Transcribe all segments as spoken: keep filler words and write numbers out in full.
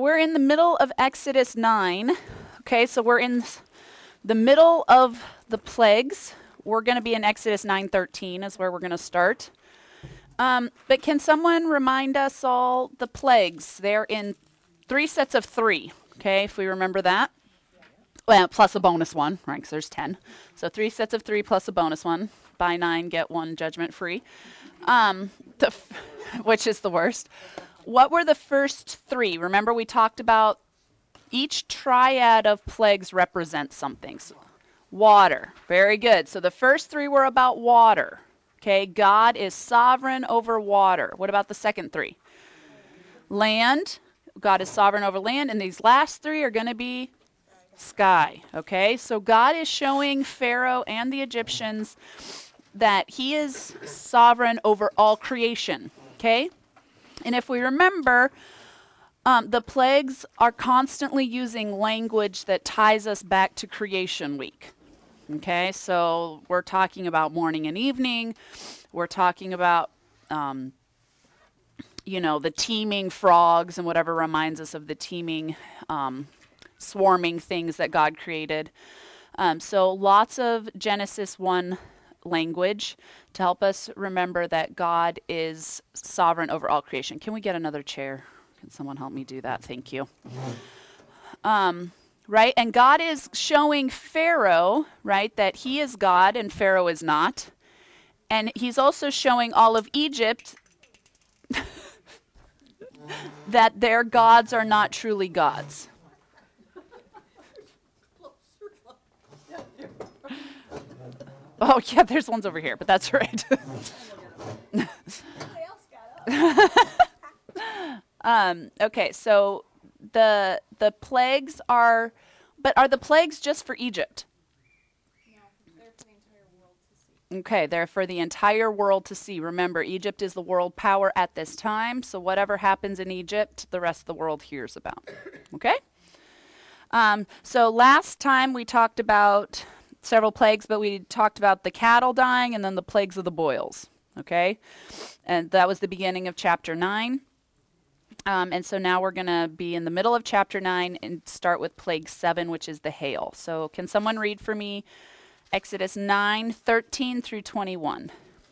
we're in the middle of Exodus nine. Okay, so we're in the middle of the plagues. We're going to be in Exodus nine thirteen is where we're going to start. Um, but can someone remind us all the plagues? They're in three sets of three, okay, if we remember that. Well, plus a bonus one, right, because there's ten. So three sets of three plus a bonus one. Buy nine, get one judgment free, um, the f- which is the worst. What were the first three? Remember we talked about each triad of plagues represents something. So, water, very good. So the first three were about water. Okay, God is sovereign over water. What about the second three? Land, God is sovereign over land. And these last three are going to be sky. Okay, so God is showing Pharaoh and the Egyptians that he is sovereign over all creation. Okay, and if we remember, um, the plagues are constantly using language that ties us back to creation week. Okay, so we're talking about morning and evening. We're talking about, um, you know, the teeming frogs and whatever reminds us of the teeming, um, swarming things that God created. Um, so lots of Genesis one language to help us remember that God is sovereign over all creation. Can we get another chair? Can someone help me do that? Thank you. Um, right? And God is showing Pharaoh, right, that he is God and Pharaoh is not. And he's also showing all of Egypt that their gods are not truly gods. Oh, yeah, there's ones over here, but that's right. um, okay, so the the plagues are, but are the plagues just for Egypt? Okay, they're for the entire world to see. Remember, Egypt is the world power at this time, so whatever happens in Egypt, the rest of the world hears about. Okay? Um, so last time we talked about several plagues, but we talked about the cattle dying and then the plagues of the boils. Okay? And that was the beginning of chapter nine. Um, and so now we're going to be in the middle of chapter nine and start with plague seven, which is the hail. So can someone read for me Exodus nine thirteen through twenty-one?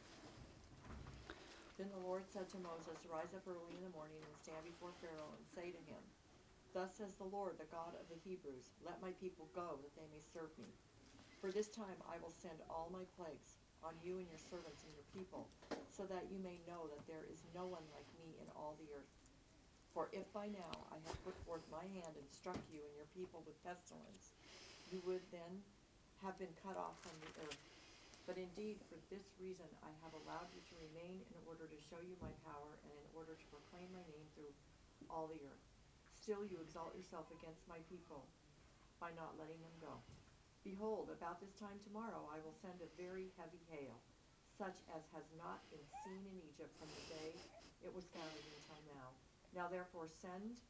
Then the Lord said to Moses, "Rise up early in the morning and stand before Pharaoh and say to him, 'Thus says the Lord, the God of the Hebrews, let my people go, that they may serve me. For this time I will send all my plagues on you and your servants and your people, so that you may know that there is no one like me in all the earth. For if by now I had put forth my hand and struck you and your people with pestilence, you would then have been cut off from the earth. But indeed, for this reason I have allowed you to remain, in order to show you my power and in order to proclaim my name through all the earth. Still you exalt yourself against my people by not letting them go. Behold, about this time tomorrow I will send a very heavy hail, such as has not been seen in Egypt from the day it was founded until now. Now therefore send,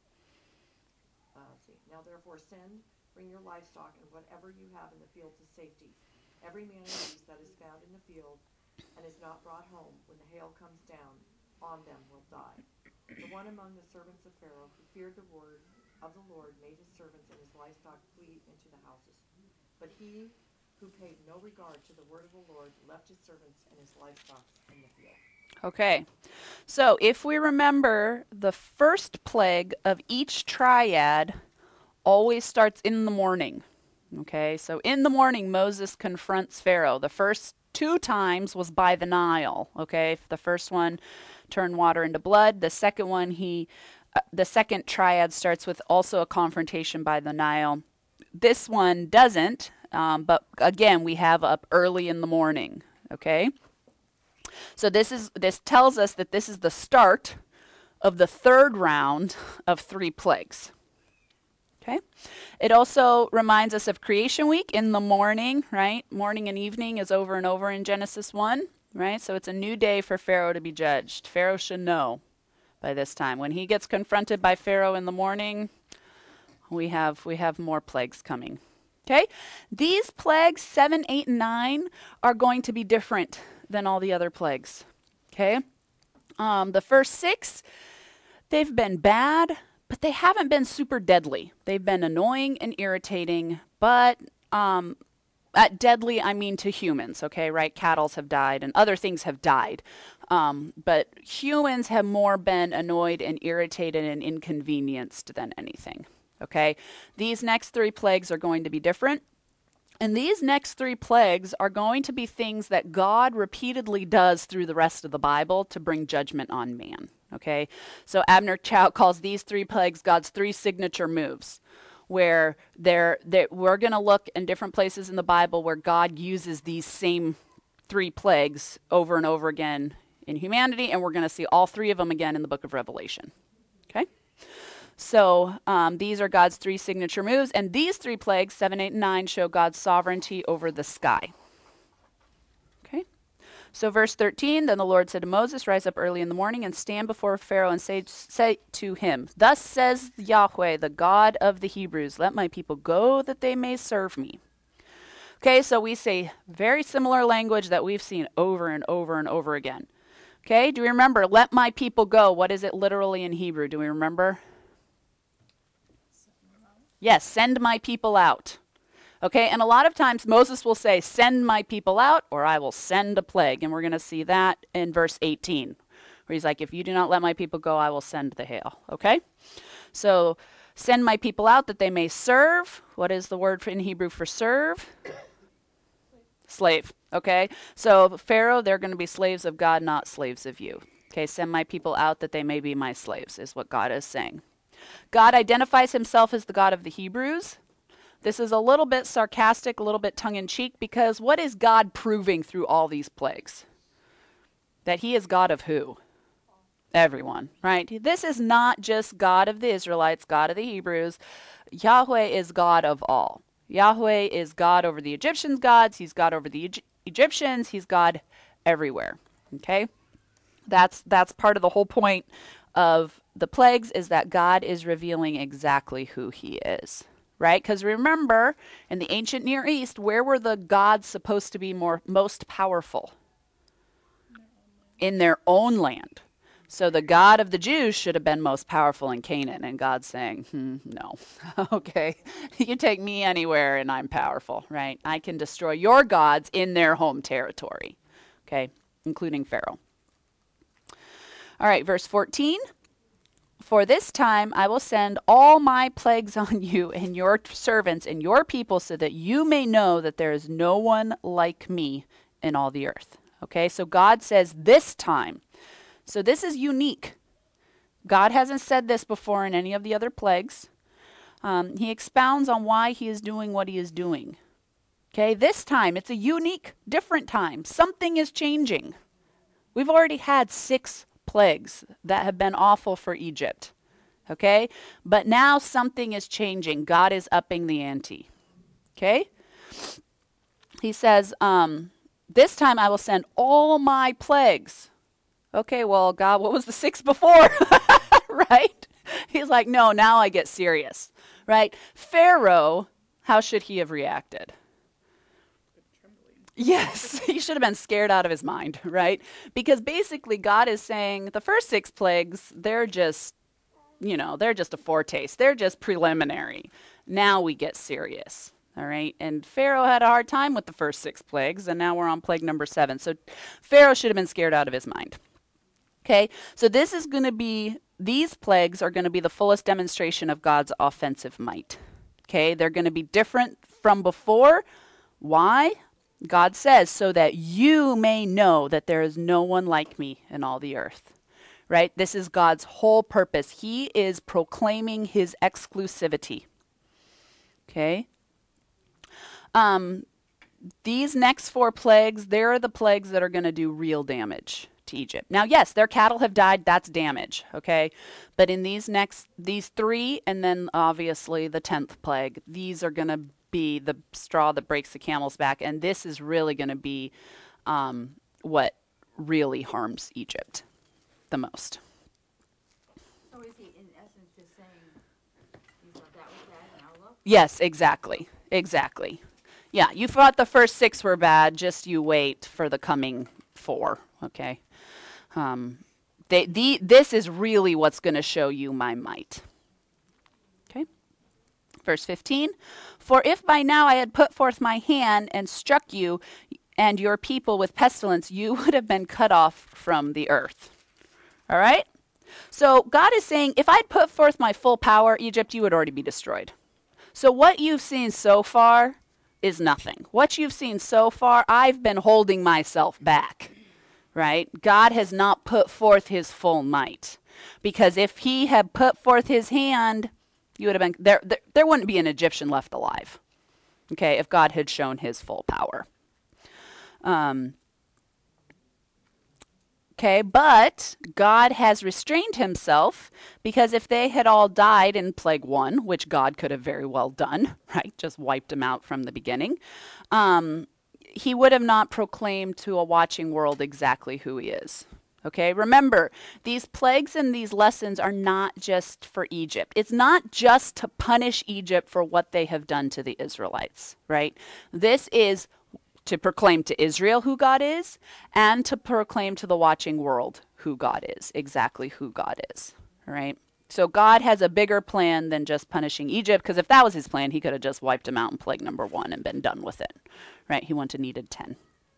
uh, let's see, now therefore send, bring your livestock and whatever you have in the field to safety. Every man and beast that is found in the field and is not brought home, when the hail comes down on them, will die.' The one among the servants of Pharaoh who feared the word of the Lord made his servants and his livestock flee into the houses. But he who paid no regard to the word of the Lord left his servants and his livestock in the field." Okay, so if we remember, the first plague of each triad always starts in the morning. Okay, so in the morning, Moses confronts Pharaoh. The first two times was by the Nile. Okay, the first one turned water into blood. The second one, he, uh, the second triad starts with also a confrontation by the Nile. This one doesn't, um, but again, we have up early in the morning. Okay, so this is this tells us that this is the start of the third round of three plagues. Okay. It also reminds us of creation week in the morning, right? Morning and evening is over and over in Genesis one, right? So it's a new day for Pharaoh to be judged. Pharaoh should know by this time. When he gets confronted by Pharaoh in the morning, we have we have more plagues coming. Okay? These plagues, seven, eight, and nine, are going to be different than all the other plagues. Okay? Um, the first six, they've been bad, but they haven't been super deadly. They've been annoying and irritating, but um, at deadly, I mean to humans, okay, right? Cattle have died and other things have died. Um, but humans have more been annoyed and irritated and inconvenienced than anything, okay? These next three plagues are going to be different. And these next three plagues are going to be things that God repeatedly does through the rest of the Bible to bring judgment on man. Okay? So Abner Chow calls these three plagues God's three signature moves, where they're, they're, we're going to look in different places in the Bible where God uses these same three plagues over and over again in humanity, and we're going to see all three of them again in the book of Revelation. Okay? So um, these are God's three signature moves, and these three plagues, seven, eight, and nine, show God's sovereignty over the sky. Okay? So verse thirteen, then the Lord said to Moses, rise up early in the morning and stand before Pharaoh and say, say to him, thus says Yahweh, the God of the Hebrews, let my people go that they may serve me. Okay, so we say very similar language that we've seen over and over and over again. Okay, do we remember, let my people go? What is it literally in Hebrew? Do we remember? Yes, send my people out. Okay, and a lot of times Moses will say, send my people out, or I will send a plague. And we're going to see that in verse eighteen, where he's like, if you do not let my people go, I will send the hail. Okay, so send my people out that they may serve. What is the word for, in Hebrew for serve? Slave. Okay, so Pharaoh, they're going to be slaves of God, not slaves of you. Okay, send my people out that they may be my slaves, is what God is saying. God identifies himself as the God of the Hebrews. This is a little bit sarcastic, a little bit tongue-in-cheek, because what is God proving through all these plagues? That he is God of who? Everyone, right? This is not just God of the Israelites, God of the Hebrews. Yahweh is God of all. Yahweh is God over the Egyptians' gods. He's God over the Egy- Egyptians. He's God everywhere, okay? That's, that's part of the whole point of the plagues, is that God is revealing exactly who he is, right? Because remember, in the ancient Near East, where were the gods supposed to be more most powerful? In their own land. So the God of the Jews should have been most powerful in Canaan, and God's saying, hmm, no, okay, you take me anywhere and I'm powerful, right? I can destroy your gods in their home territory, okay, including Pharaoh. All right, verse fourteen. For this time I will send all my plagues on you and your servants and your people, so that you may know that there is no one like me in all the earth. Okay, so God says this time. So this is unique. God hasn't said this before in any of the other plagues. Um, he expounds on why he is doing what he is doing. Okay, this time it's a unique, different time. Something is changing. We've already had six plagues that have been awful for Egypt. Okay, but now something is changing. God is upping the ante. Okay, he says, um, this time I will send all my plagues. Okay, well, God, what was the six before? Right? He's like, no, now I get serious. Right? Pharaoh, how should he have reacted? Yes, he should have been scared out of his mind, right? Because basically God is saying the first six plagues, they're just, you know, they're just a foretaste. They're just preliminary. Now we get serious. All right, and Pharaoh had a hard time with the first six plagues, and now we're on plague number seven. So Pharaoh should have been scared out of his mind. Okay, so this is going to be, these plagues are going to be the fullest demonstration of God's offensive might. Okay, they're going to be different from before. Why? God says, so that you may know that there is no one like me in all the earth. Right? This is God's whole purpose. He is proclaiming his exclusivity. Okay? Um, these next four plagues, they're the plagues that are going to do real damage to Egypt. Now, yes, their cattle have died. That's damage, okay? But in these next, these three, and then obviously the tenth plague, these are going to be the straw that breaks the camel's back. And this is really going to be um, what really harms Egypt the most. So is he in essence just saying, you thought that was bad, now look? Yes, exactly. Exactly. Yeah, you thought the first six were bad, just you wait for the coming four, okay? Um, they, the, this is really what's going to show you my might, Okay. Verse fifteen, for if by now I had put forth my hand and struck you and your people with pestilence, you would have been cut off from the earth. All right? So God is saying, if I'd put forth my full power, Egypt, you would already be destroyed. So what you've seen so far is nothing. What you've seen so far, I've been holding myself back, right? God has not put forth his full might. Because if he had put forth his hand, you would have been, there, there, there wouldn't be an Egyptian left alive, okay, if God had shown his full power. Um, okay, but God has restrained himself, because if they had all died in plague one, which God could have very well done, right, just wiped them out from the beginning, um, he would have not proclaimed to a watching world exactly who he is. Okay, remember, these plagues and these lessons are not just for Egypt. It's not just to punish Egypt for what they have done to the Israelites, right? This is to proclaim to Israel who God is, and to proclaim to the watching world who God is, exactly who God is, right? So God has a bigger plan than just punishing Egypt, because if that was his plan, he could have just wiped them out in plague number one and been done with it, right? He wouldn't have needed ten.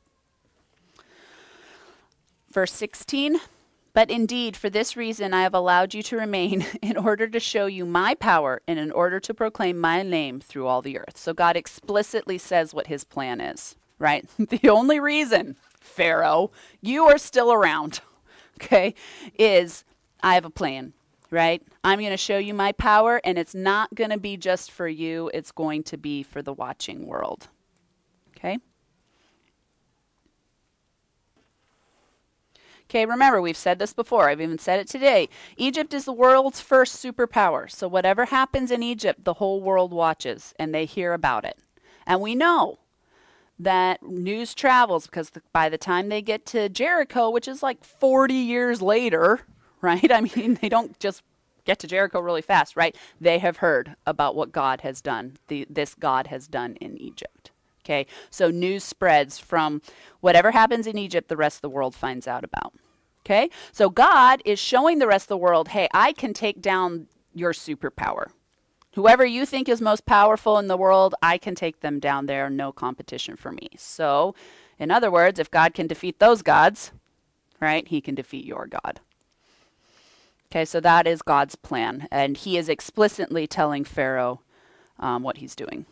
Verse sixteen, but indeed, for this reason I have allowed you to remain, in order to show you my power and in order to proclaim my name through all the earth. So God explicitly says what his plan is, right? The only reason, Pharaoh, you are still around, okay, is I have a plan, right? I'm going to show you my power, and it's not going to be just for you. It's going to be for the watching world, okay? Okay, remember, we've said this before. I've even said it today. Egypt is the world's first superpower. So whatever happens in Egypt, the whole world watches, and they hear about it. And we know that news travels, because the, by the time they get to Jericho, which is like forty years later, right? I mean, they don't just get to Jericho really fast, right? They have heard about what God has done, the, this God has done in Egypt. Okay, so news spreads from whatever happens in Egypt, the rest of the world finds out about. Okay, so God is showing the rest of the world, hey, I can take down your superpower. Whoever you think is most powerful in the world, I can take them down there, no competition for me. So, in other words, if God can defeat those gods, right, he can defeat your God. Okay, so that is God's plan, and he is explicitly telling Pharaoh um, what he's doing.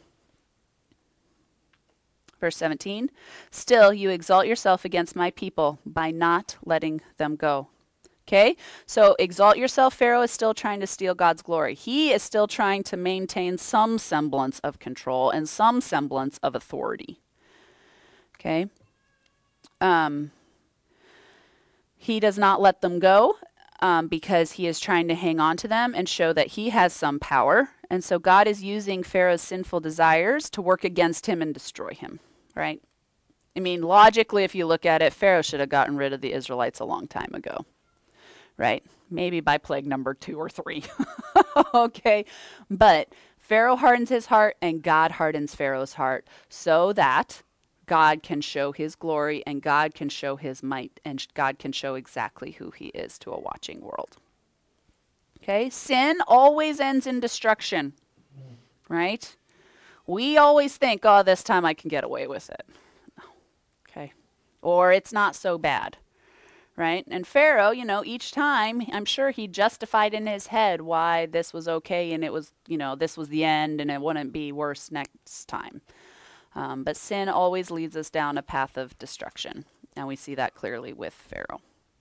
Verse seventeen, still you exalt yourself against my people by not letting them go. Okay, so exalt yourself, Pharaoh is still trying to steal God's glory. He is still trying to maintain some semblance of control and some semblance of authority. Okay, um, he does not let them go um, because he is trying to hang on to them and show that he has some power. And so God is using Pharaoh's sinful desires to work against him and destroy him. Right? I mean, logically, if you look at it, Pharaoh should have gotten rid of the Israelites a long time ago. Right? Maybe by plague number two or three. Okay? But Pharaoh hardens his heart, and God hardens Pharaoh's heart, so that God can show his glory, and God can show his might, and God can show exactly who he is to a watching world. Okay? Sin always ends in destruction. Right? We always think, oh, this time I can get away with it. Okay. Or it's not so bad. Right? And Pharaoh, you know, each time, I'm sure he justified in his head why this was okay and it was, you know, this was the end and it wouldn't be worse next time. Um, but sin always leads us down a path of destruction. And we see that clearly with Pharaoh.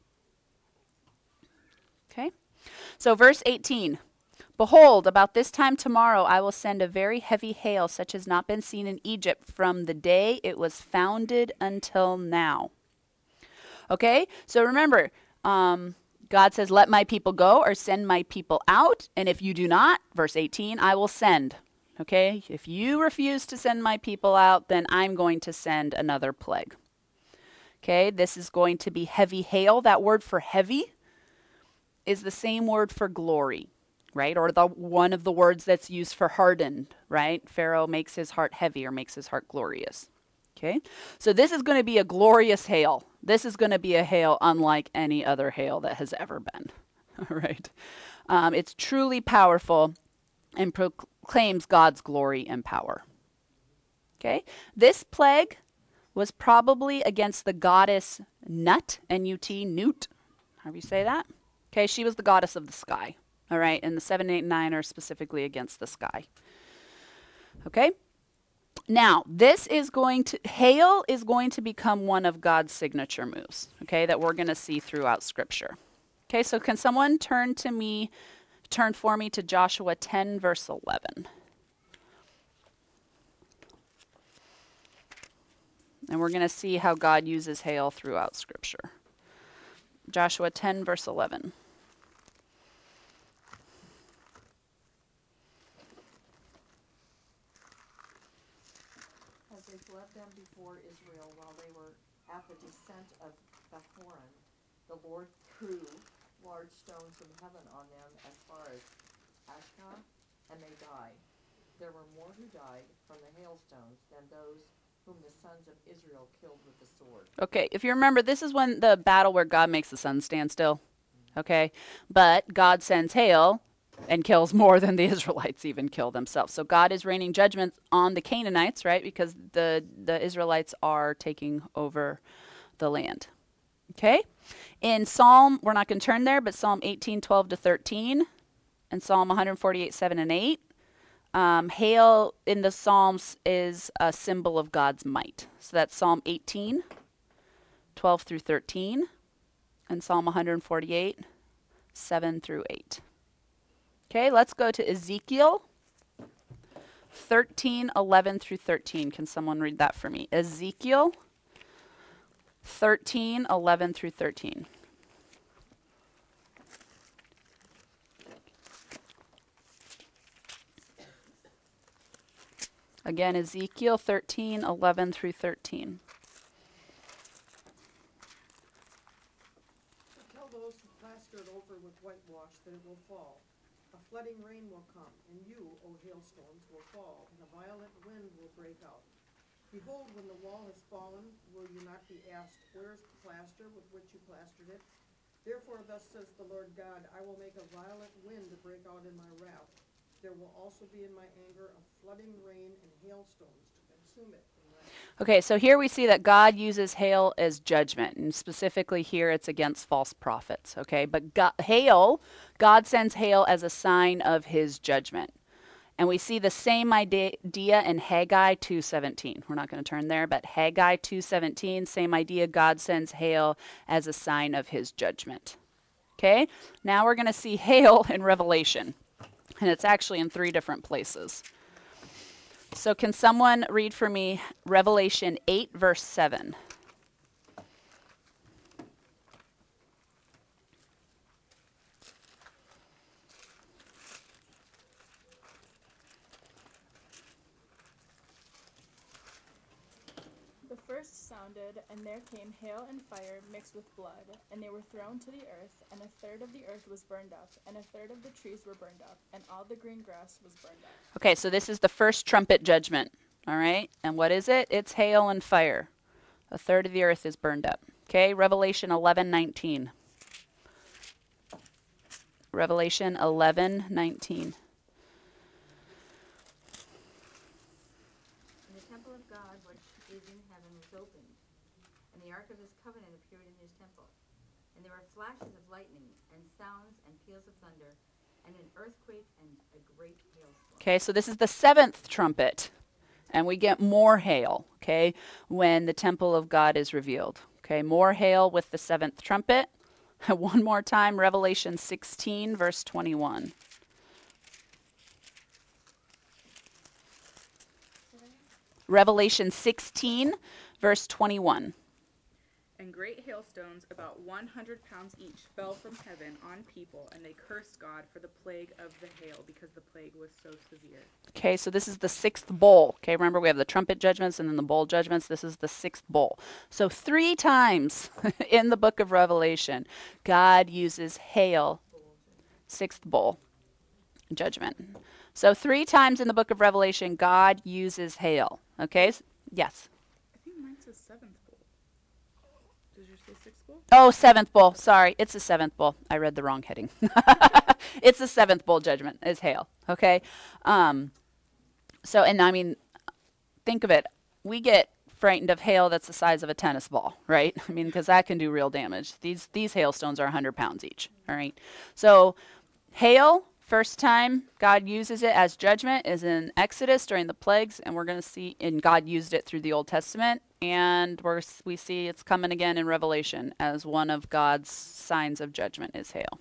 Okay. So verse eighteen. Behold, about this time tomorrow I will send a very heavy hail, such as not been seen in Egypt from the day it was founded until now. Okay, so remember, um, God says, let my people go or send my people out. And if you do not, verse eighteen, I will send. Okay, if you refuse to send my people out, then I'm going to send another plague. Okay, this is going to be heavy hail. That word for heavy is the same word for glory. Right? Or the one of the words that's used for hardened, right? Pharaoh makes his heart heavy or makes his heart glorious. Okay? So this is going to be a glorious hail. This is going to be a hail unlike any other hail that has ever been. All right? Um, it's truly powerful. and proclaims God's glory and power. Okay? This plague was probably against the goddess Nut, N U T, Newt, however you say that. Okay, she was the goddess of the sky. All right, and the seven, eight, and nine are specifically against the sky. Okay? Now, this is going to, hail is going to become one of God's signature moves, okay, that we're going to see throughout Scripture. Okay, so can someone turn to me, turn for me to Joshua ten, verse eleven. And we're going to see how God uses hail throughout Scripture. Joshua ten, verse eleven. As they fled them before Israel while they were at the descent of Bethoron, the Lord threw large stones from heaven on them as far as Ashkah, and they died. There were more who died from the hailstones than those whom the sons of Israel killed with the sword. Okay, if you remember, this is when the battle where God makes the sun stand still. Okay, but God sends hail and kills more than the Israelites even kill themselves. So God is raining judgment on the Canaanites, right? Because the, the Israelites are taking over the land. Okay? In Psalm, we're not going to turn there, but Psalm eighteen, twelve to thirteen, and Psalm one forty-eight, seven and eight, um, hail in the Psalms is a symbol of God's might. So that's Psalm eighteen, twelve through thirteen, and Psalm one forty-eight, seven through eight. Okay, let's go to Ezekiel thirteen, eleven through thirteen. Can someone read that for me? Ezekiel thirteen, eleven through thirteen. Again, Ezekiel thirteen, eleven through thirteen. Tell those who plaster it over with whitewash that it will fall. A flooding rain will come, and you, O hailstones, will fall, and a violent wind will break out. Behold, when the wall has fallen, will you not be asked, where is the plaster with which you plastered it? Therefore, thus says the Lord God, I will make a violent wind to break out in my wrath. There will also be in my anger a flooding rain and hailstones to consume it in wrath. Okay, so here we see that God uses hail as judgment, and specifically here it's against false prophets, okay? But God, hail, God sends hail as a sign of his judgment. And we see the same idea in Haggai two seventeen. We're not going to turn there, but Haggai two seventeen, same idea, God sends hail as a sign of his judgment. Okay, now we're going to see hail in Revelation. And it's actually in three different places. So can someone read for me Revelation eight, verse seven? The first sounded, and there came hail and fire mixed with blood, and they were thrown to the earth, and a third of the earth was burned up, and a third of the trees were burned up, and all the green grass was burned up. Okay, so this is the first trumpet judgment, all right? And what is it? It's hail and fire. A third of the earth is burned up. Okay, Revelation eleven nineteen. Revelation eleven nineteen. And the temple of God which is in heaven was opened, and the ark of his covenant appeared in his temple. And there were flashes of lightning, and sounds, and peals of thunder, and an earthquake, and a great hailstorm. Okay, so this is the seventh trumpet, and we get more hail, okay, when the temple of God is revealed. Okay, more hail with the seventh trumpet. One more time, Revelation sixteen, verse twenty-one. Revelation sixteen, verse twenty-one. And great hailstones, about one hundred pounds each, fell from heaven on people, and they cursed God for the plague of the hail, because the plague was so severe. Okay, so this is the sixth bowl. Okay, remember we have the trumpet judgments and then the bowl judgments. This is the sixth bowl. So three times in the book of Revelation, God uses hail, sixth bowl judgment. So three times in the book of Revelation, God uses hail. Okay, s- yes. I think mine says seventh bowl. Does yours say sixth bowl? Oh, seventh bowl. Sorry, it's the seventh bowl. I read the wrong heading. It's the seventh bowl judgment is hail. Okay. Um, so, and I mean, think of it. We get frightened of hail that's the size of a tennis ball, right? I mean, because that can do real damage. These these hailstones are one hundred pounds each. All right. So, hail. First time God uses it as judgment is in Exodus during the plagues, and we're going to see, and God used it through the Old Testament, and we're, we see it's coming again in Revelation as one of God's signs of judgment is hail.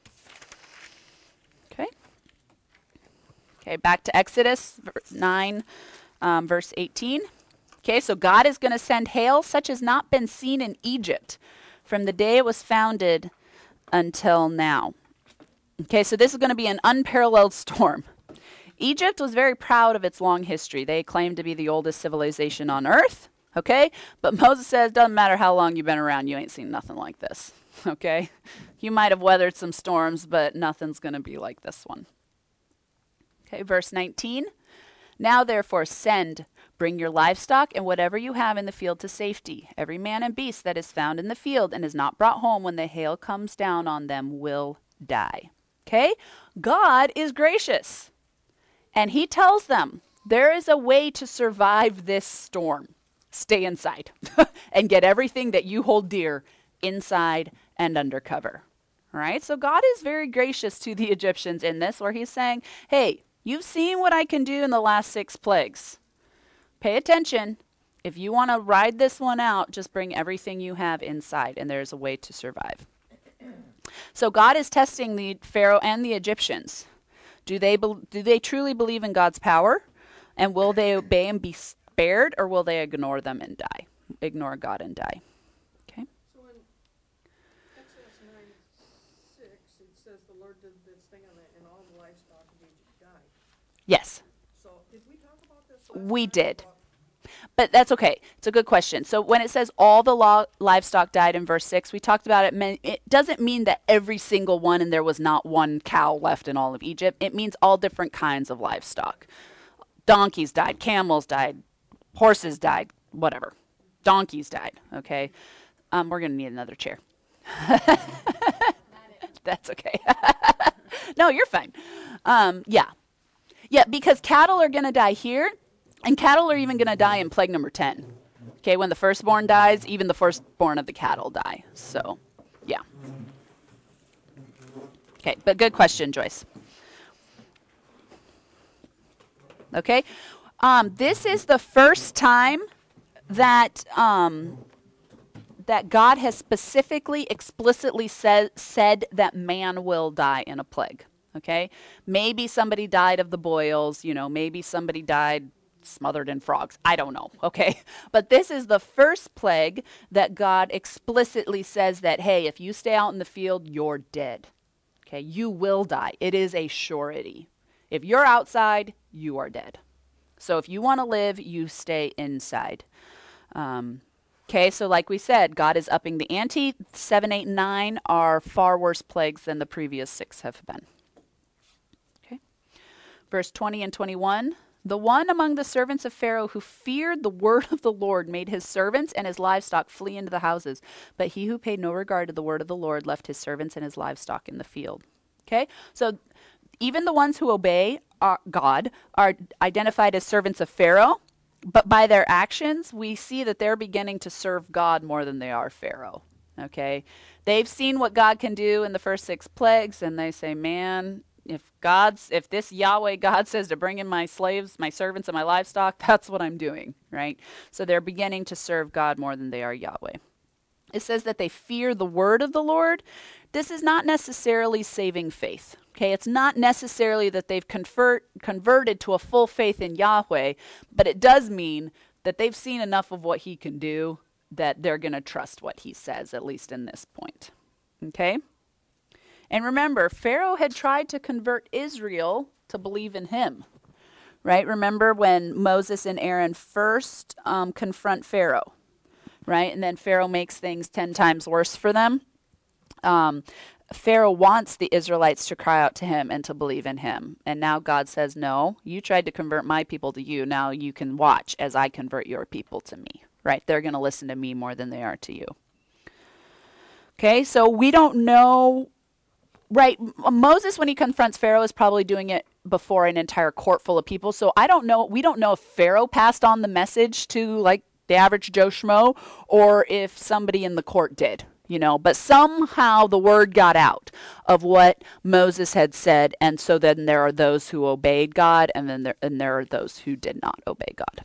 Okay. Okay, back to Exodus nine, um, verse eighteen. Okay, so God is going to send hail such as not been seen in Egypt from the day it was founded until now. Okay, so this is going to be an unparalleled storm. Egypt was very proud of its long history. They claimed to be the oldest civilization on earth, okay? But Moses says, doesn't matter how long you've been around, you ain't seen nothing like this, okay? You might have weathered some storms, but nothing's going to be like this one. Okay, verse nineteen. Now therefore send, bring your livestock and whatever you have in the field to safety. Every man and beast that is found in the field and is not brought home when the hail comes down on them will die. Okay? God is gracious. And he tells them, there is a way to survive this storm. Stay inside and get everything that you hold dear inside and under cover. All right? So God is very gracious to the Egyptians in this, where he's saying, hey, you've seen what I can do in the last six plagues. Pay attention. If you want to ride this one out, just bring everything you have inside, and there's a way to survive. So God is testing the Pharaoh and the Egyptians. Do they be, do they truly believe in God's power? And will they obey and be spared, or will they ignore them and die? Ignore God and die. Okay. So in Exodus nine six, it says the Lord did this thing on it, and all the livestock of Egypt died. Yes, So did we talk about this last we time? did. About- But that's okay. It's a good question. So when it says all the lo- livestock died in verse six, we talked about it. Men- it doesn't mean that every single one and there was not one cow left in all of Egypt. It means all different kinds of livestock. Donkeys died, camels died, horses died, whatever. Donkeys died, okay? Um, we're going to need another chair. That's okay. No, you're fine. Um, yeah. Yeah, because cattle are going to die here. And cattle are even going to die in plague number ten. Okay, when the firstborn dies, even the firstborn of the cattle die. So, yeah. Okay, but good question, Joyce. Okay, um, this is the first time that um, that God has specifically, explicitly said said that man will die in a plague. Okay, maybe somebody died of the boils. You know, maybe somebody died smothered in frogs. I don't know, okay? But this is the first plague that God explicitly says that, hey, if you stay out in the field, you're dead, okay? You will die. It is a surety. If you're outside, you are dead. So if you want to live, you stay inside. Um, okay, so like we said, God is upping the ante. Seven, eight, and nine are far worse plagues than the previous six have been. Okay, verse twenty and twenty-one. The one among the servants of Pharaoh who feared the word of the Lord made his servants and his livestock flee into the houses. But he who paid no regard to the word of the Lord left his servants and his livestock in the field. Okay, so even the ones who obey our God are identified as servants of Pharaoh, but by their actions, we see that they're beginning to serve God more than they are Pharaoh. Okay, they've seen what God can do in the first six plagues, and they say, man, If God's, if this Yahweh God says to bring in my slaves, my servants, and my livestock, that's what I'm doing, right? So they're beginning to serve God more than they are Yahweh. It says that they fear the word of the Lord. This is not necessarily saving faith, okay? It's not necessarily that they've convert, converted to a full faith in Yahweh, but it does mean that they've seen enough of what he can do that they're going to trust what he says, at least in this point, okay? And remember, Pharaoh had tried to convert Israel to believe in him, right? Remember when Moses and Aaron first um, confront Pharaoh, right? And then Pharaoh makes things ten times worse for them. Um, Pharaoh wants the Israelites to cry out to him and to believe in him. And now God says, no, you tried to convert my people to you. Now you can watch as I convert your people to me, right? They're going to listen to me more than they are to you. Okay, so we don't know, right? M- Moses, when he confronts Pharaoh, is probably doing it before an entire court full of people. So I don't know, we don't know if Pharaoh passed on the message to like the average Joe Schmo or if somebody in the court did, you know, but somehow the word got out of what Moses had said. And so then there are those who obeyed God, and then there, and there are those who did not obey God.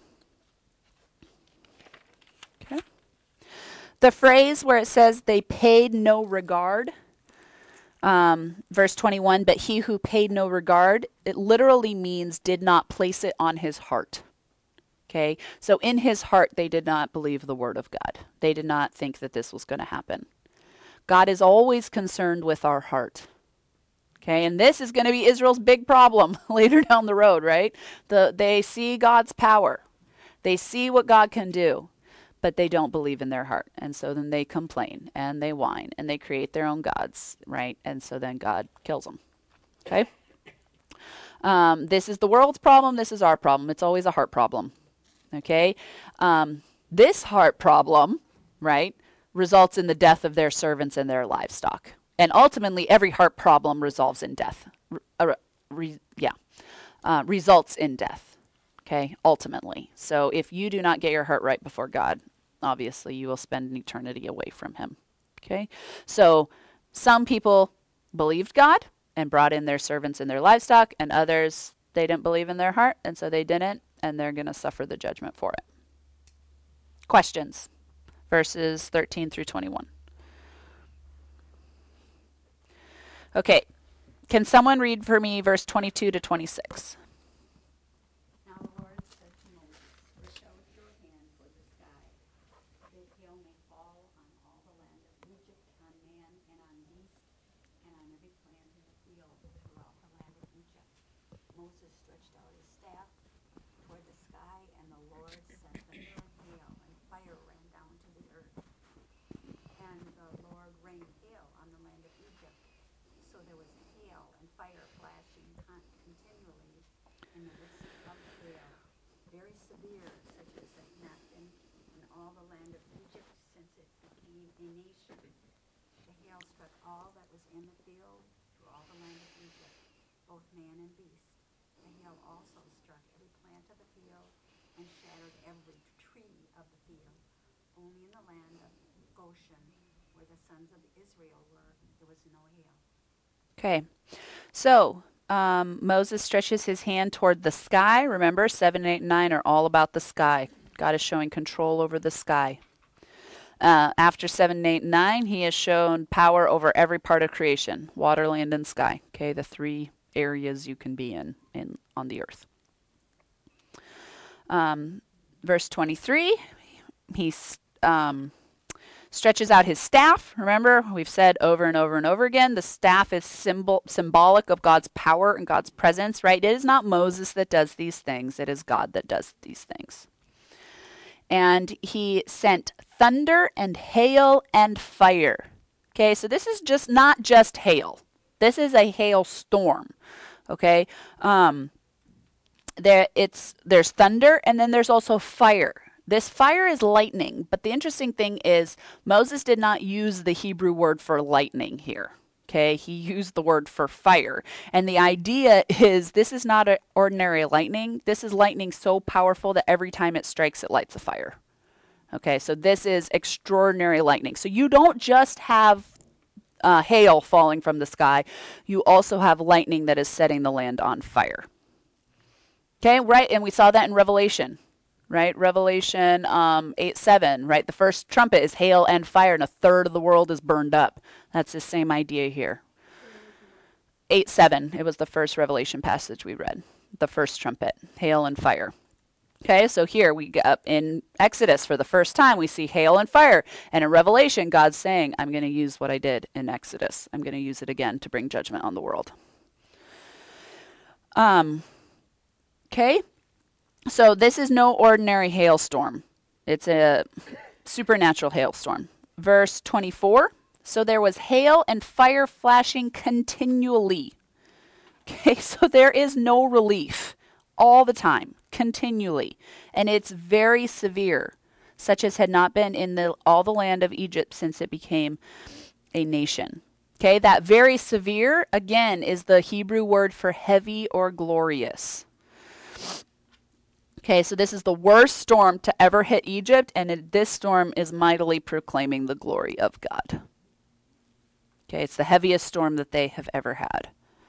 Okay. The phrase where it says they paid no regard, um, verse twenty-one, but he who paid no regard, it literally means did not place it on his heart. Okay, so in his heart, they did not believe the word of God. They did not think that this was going to happen. God is always concerned with our heart. Okay, and this is going to be Israel's big problem later down the road, right? The, they see God's power. They see what God can do, but they don't believe in their heart. And so then they complain and they whine and they create their own gods, right? And so then God kills them. Okay? Um, this is the world's problem. This is our problem. It's always a heart problem. Okay? Um, this heart problem, right, results in the death of their servants and their livestock. And ultimately, every heart problem resolves in death. Re- re- yeah. Uh, results in death. Okay? Ultimately. So if you do not get your heart right before God, obviously you will spend an eternity away from him. Okay? So some people believed God and brought in their servants and their livestock, and others, they didn't believe in their heart, and so they didn't, and they're going to suffer the judgment for it. Questions? Verses thirteen through twenty-one. Okay. Can someone read for me verse twenty-two to twenty-six? Now the Lord said to Moses, stretch out your hand toward the sky, that hail may fall on all the land of Egypt, on man and on beast, and on every plant in the field throughout the land of Egypt. Moses stretched out his staff toward the sky, and the Lord sent thunder and hail, and fire ran down to the earth. And the Lord rained hail on the land of Egypt. So there was hail and fire flashing con- continually in the midst of the hail, very severe, such as had not been in all the land of Egypt since it became a nation. The hail struck all that was in the field through all the land of Egypt, both man and beast. The hail also struck every plant of the field and shattered every tree of the field. Only in the land of Goshen, where the sons of Israel were, there was no hail. Okay. So, um, Moses stretches his hand toward the sky. Remember, seven, eight, and nine are all about the sky. God is showing control over the sky. Uh, after seven, eight, and nine, he has shown power over every part of creation, water, land, and sky. Okay, the three areas you can be in, in on the earth. Um, verse twenty-three, he's... Um, stretches out his staff. Remember, we've said over and over and over again, the staff is symbol symbolic of God's power and God's presence, right? It is not Moses that does these things. It is God that does these things. And he sent thunder and hail and fire. Okay, so this is just not just hail. This is a hailstorm. Okay, um, there it's there's thunder and then there's also fire. This fire is lightning, but the interesting thing is Moses did not use the Hebrew word for lightning here. Okay, he used the word for fire. And the idea is this is not an ordinary lightning. This is lightning so powerful that every time it strikes, it lights a fire. Okay, so this is extraordinary lightning. So you don't just have uh, hail falling from the sky. You also have lightning that is setting the land on fire. Okay, right? And we saw that in Revelation. Right? Revelation um, eight seven, right? The first trumpet is hail and fire, and a third of the world is burned up. That's the same idea here. eight seven, it was the first Revelation passage we read. The first trumpet, hail and fire. Okay, so here we get up in Exodus for the first time, we see hail and fire. And in Revelation, God's saying, I'm going to use what I did in Exodus. I'm going to use it again to bring judgment on the world. Um, okay. So this is no ordinary hailstorm. It's a supernatural hailstorm. Verse twenty-four, so there was hail and fire flashing continually. Okay, so there is no relief all the time, continually. And it's very severe, such as had not been in the all the land of Egypt since it became a nation. Okay, that very severe, again, is the Hebrew word for heavy or glorious. Okay, so this is the worst storm to ever hit Egypt, and it, this storm is mightily proclaiming the glory of God. Okay, it's the heaviest storm that they have ever had.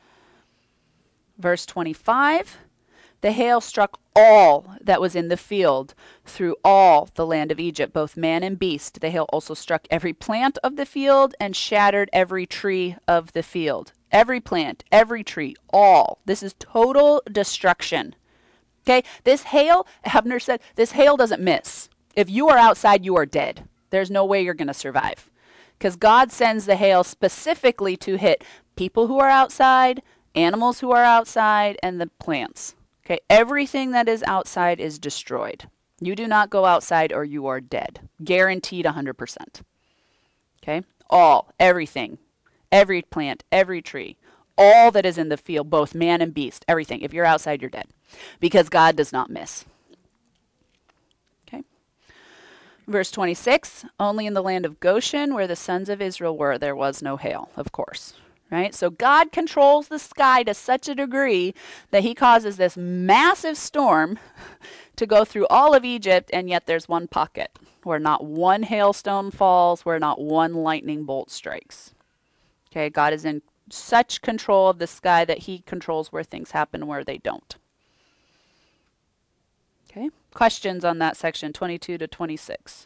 Verse twenty-five, the hail struck all that was in the field through all the land of Egypt, both man and beast. The hail also struck every plant of the field and shattered every tree of the field. Every plant, every tree, all. This is total destruction. Okay, this hail, Abner said, this hail doesn't miss. If you are outside, you are dead. There's no way you're going to survive. Because God sends the hail specifically to hit people who are outside, animals who are outside, and the plants. Okay, everything that is outside is destroyed. You do not go outside or you are dead. Guaranteed one hundred percent. Okay, all, everything, every plant, every tree, all that is in the field, both man and beast, everything. If you're outside, you're dead. Because God does not miss. Okay. Verse twenty-six, only in the land of Goshen, where the sons of Israel were, there was no hail, of course. Right? So God controls the sky to such a degree that he causes this massive storm to go through all of Egypt, and yet there's one pocket where not one hailstone falls, where not one lightning bolt strikes. Okay, God is in such control of the sky that he controls where things happen, where they don't. Okay, questions on that section, twenty-two to twenty-six?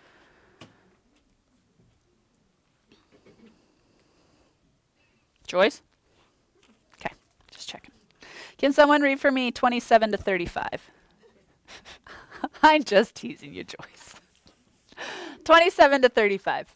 Joyce? Okay, just checking. Can someone read for me twenty-seven to thirty-five? I'm just teasing you, Joyce. twenty-seven to thirty-five.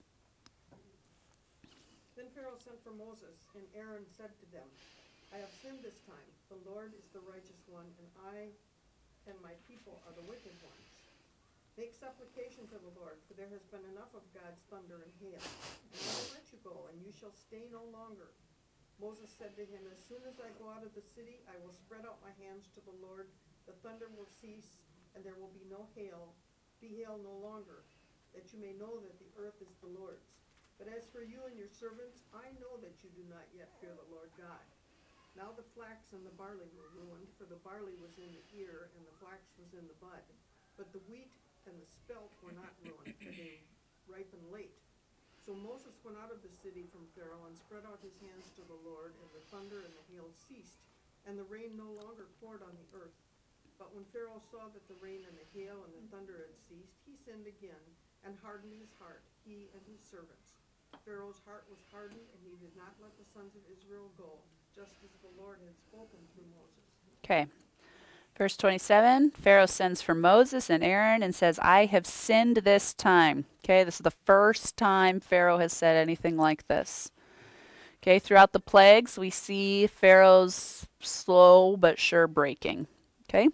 Then Pharaoh sent for Moses, and Aaron said to them, I have sinned this time. The Lord is the righteous one, and I and my people are the wicked ones. Make supplication to the Lord, for there has been enough of God's thunder and hail. And I will let you go, and you shall stay no longer. Moses said to him, as soon as I go out of the city, I will spread out my hands to the Lord. The thunder will cease, and there will be no hail, be hail no longer, that you may know that the earth is the Lord's. But as for you and your servants, I know that you do not yet fear the Lord God. Now the flax and the barley were ruined, for the barley was in the ear, and the flax was in the bud. But the wheat and the spelt were not ruined, for they ripened late. So Moses went out of the city from Pharaoh and spread out his hands to the Lord, and the thunder and the hail ceased, and the rain no longer poured on the earth. But when Pharaoh saw that the rain and the hail and the thunder had ceased, he sinned again and hardened his heart, he and his servants. Pharaoh's heart was hardened, and he did not let the sons of Israel go, just as the Lord had spoken through Moses. Okay. Verse twenty-seven, Pharaoh sends for Moses and Aaron and says, I have sinned this time. Okay, this is the first time Pharaoh has said anything like this. Okay, throughout the plagues, we see Pharaoh's slow but sure breaking. Okay.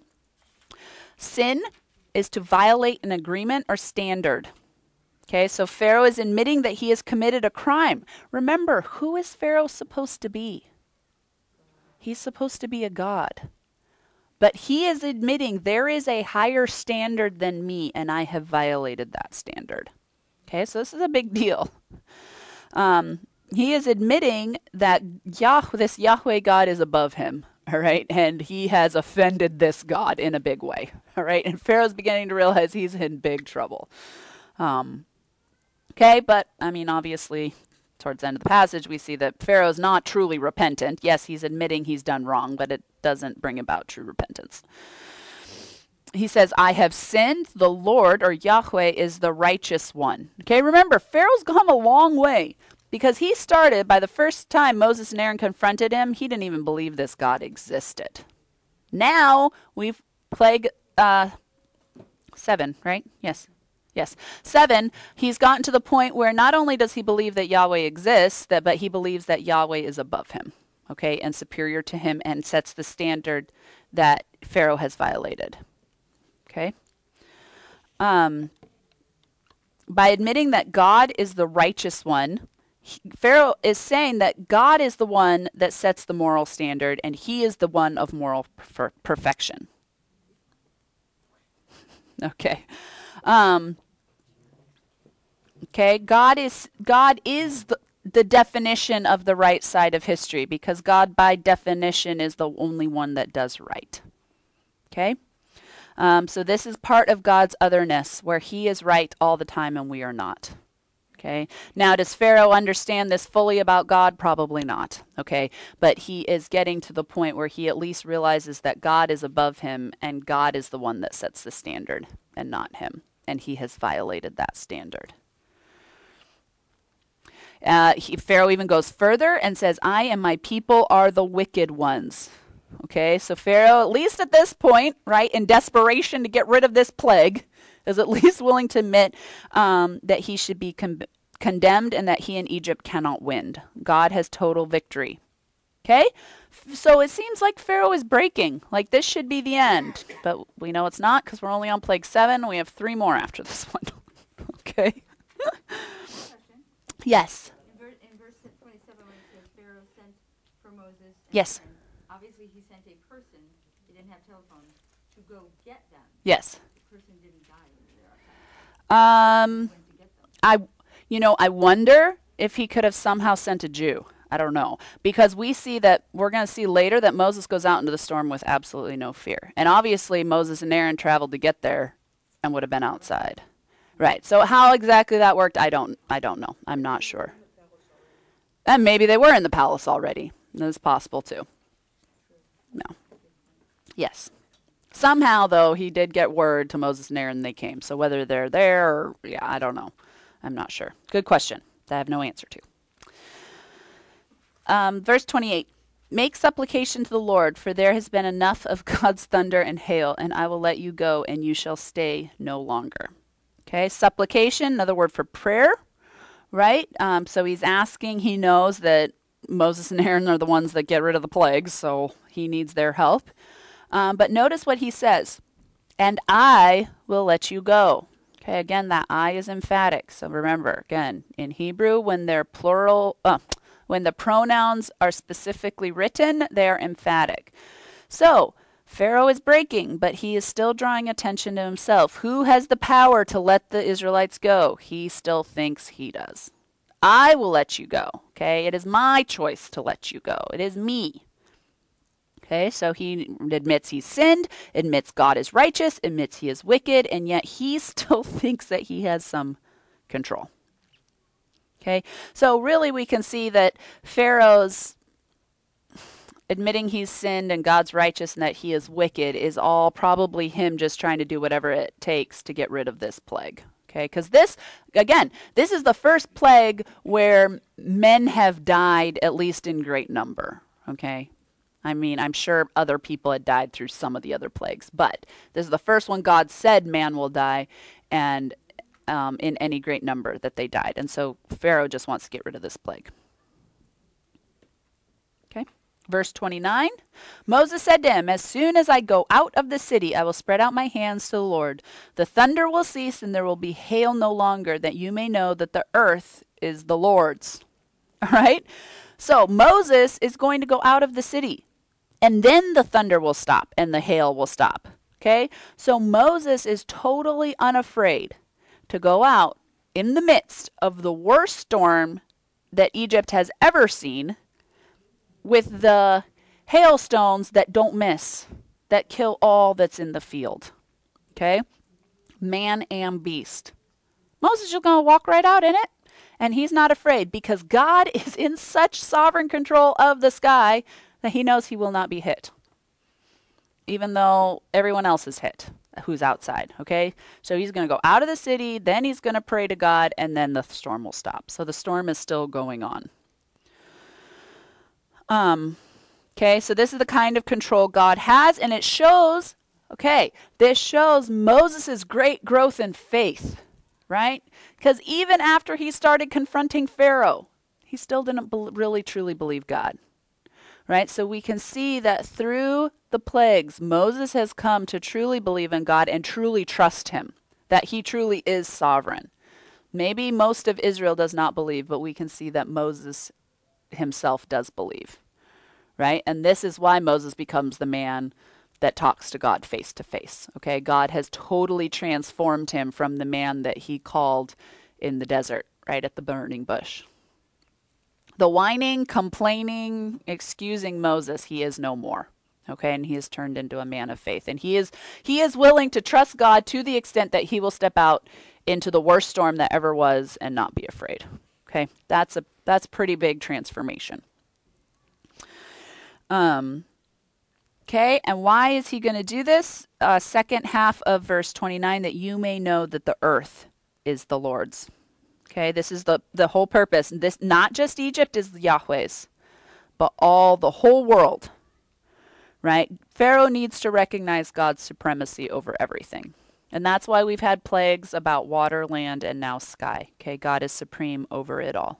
Sin is to violate an agreement or standard. Okay, so Pharaoh is admitting that he has committed a crime. Remember, who is Pharaoh supposed to be? He's supposed to be a god. But he is admitting there is a higher standard than me, and I have violated that standard. Okay, so this is a big deal. Um, he is admitting that Yah, this Yahweh God is above him, all right? And he has offended this God in a big way, all right? And Pharaoh's beginning to realize he's in big trouble. Um, okay, but, I mean, obviously, towards the end of the passage, we see that Pharaoh's not truly repentant. Yes, he's admitting he's done wrong, but it doesn't bring about true repentance. He says, I have sinned. The Lord, or Yahweh, is the righteous one. Okay, remember, Pharaoh's come a long way because he started, by the first time Moses and Aaron confronted him, he didn't even believe this God existed. Now, we've plague uh, seven, right? Yes. Yes. Seven, he's gotten to the point where not only does he believe that Yahweh exists, that, but he believes that Yahweh is above him, okay, and superior to him, and sets the standard that Pharaoh has violated. Okay? Um, by admitting that God is the righteous one, he, Pharaoh is saying that God is the one that sets the moral standard, and he is the one of moral per- perfection. Okay. Um, okay, God is God is the, the definition of the right side of history, because God, by definition, is the only one that does right. Okay? Um, so this is part of God's otherness, where he is right all the time and we are not. Okay? Now, does Pharaoh understand this fully about God? Probably not. Okay? But he is getting to the point where he at least realizes that God is above him and God is the one that sets the standard and not him. And he has violated that standard. Uh, he, Pharaoh even goes further and says, I and my people are the wicked ones. Okay, so Pharaoh, at least at this point, right, in desperation to get rid of this plague, is at least willing to admit um, that he should be con- condemned and that he and Egypt cannot win. God has total victory. Okay, F- so it seems like Pharaoh is breaking. Like this should be the end, but we know it's not because we're only on plague seven. We have three more after this one. Okay. Question. Yes. In, ver- in verse twenty-seven, when it says Pharaoh sent for Moses, and, Yes. and obviously he sent a person, he didn't have telephone, to go get them. Yes. The person didn't die when they were outside. Um, He went to get them. I, you know, I wonder if he could have somehow sent a Jew. I don't know. Because we see that, we're going to see later that Moses goes out into the storm with absolutely no fear. And obviously Moses and Aaron traveled to get there and would have been outside. Right. So how exactly that worked, I don't, I don't know. I'm not sure. And maybe they were in the palace already. That's possible too. No. Yes. Somehow, though, he did get word to Moses and Aaron and they came. So whether they're there or, yeah, I don't know. I'm not sure. Good question that I have no answer to. Um, verse twenty-eight. Make supplication to the Lord, for there has been enough of God's thunder and hail, and I will let you go, and you shall stay no longer. Okay, supplication, another word for prayer, right? Um, so he's asking, he knows that Moses and Aaron are the ones that get rid of the plagues, so he needs their help. Um, but notice what he says, and I will let you go. Okay, again, that I is emphatic. So remember, again, in Hebrew, when they're plural, uh, when the pronouns are specifically written, they are emphatic. So Pharaoh is breaking, but he is still drawing attention to himself. Who has the power to let the Israelites go? He still thinks he does. I will let you go. Okay, it is my choice to let you go. It is me. Okay, so he admits he's sinned, admits God is righteous, admits he is wicked, and yet he still thinks that he has some control. Okay, so really we can see that Pharaoh's admitting he's sinned and God's righteous and that he is wicked is all probably him just trying to do whatever it takes to get rid of this plague. Okay, because this, again, this is the first plague where men have died, at least in great number. Okay, I mean, I'm sure other people had died through some of the other plagues, but this is the first one God said man will die, and um, in any great number that they died. And so Pharaoh just wants to get rid of this plague. Okay, verse twenty-nine, Moses said to him, as soon as I go out of the city, I will spread out my hands to the Lord. The thunder will cease and there will be hail no longer, that you may know that the earth is the Lord's. All right, so Moses is going to go out of the city. And then the thunder will stop and the hail will stop. Okay? So Moses is totally unafraid to go out in the midst of the worst storm that Egypt has ever seen with the hailstones that don't miss, that kill all that's in the field. Okay? Man and beast. Moses is going to walk right out in it. And he's not afraid because God is in such sovereign control of the sky that he knows he will not be hit, even though everyone else is hit who's outside, okay? So he's going to go out of the city, then he's going to pray to God, and then the storm will stop. So the storm is still going on. Um, okay, so this is the kind of control God has, and it shows, okay, this shows Moses' great growth in faith, right? Because even after he started confronting Pharaoh, he still didn't be- really truly believe God. Right? So we can see that through the plagues, Moses has come to truly believe in God and truly trust him, that he truly is sovereign. Maybe most of Israel does not believe, but we can see that Moses himself does believe. Right? And this is why Moses becomes the man that talks to God face to face. Okay? God has totally transformed him from the man that he called in the desert, right at the burning bush. The whining, complaining, excusing Moses, he is no more. Okay, and he is turned into a man of faith. And he is he is willing to trust God to the extent that he will step out into the worst storm that ever was and not be afraid. Okay, that's a that's pretty big transformation. Um, okay, and why is he going to do this? Uh, second half of verse twenty-nine, that you may know that the earth is the Lord's. Okay, this is the, the whole purpose. This, not just Egypt is Yahweh's, but all, the whole world, right? Pharaoh needs to recognize God's supremacy over everything. And that's why we've had plagues about water, land, and now sky. Okay, God is supreme over it all.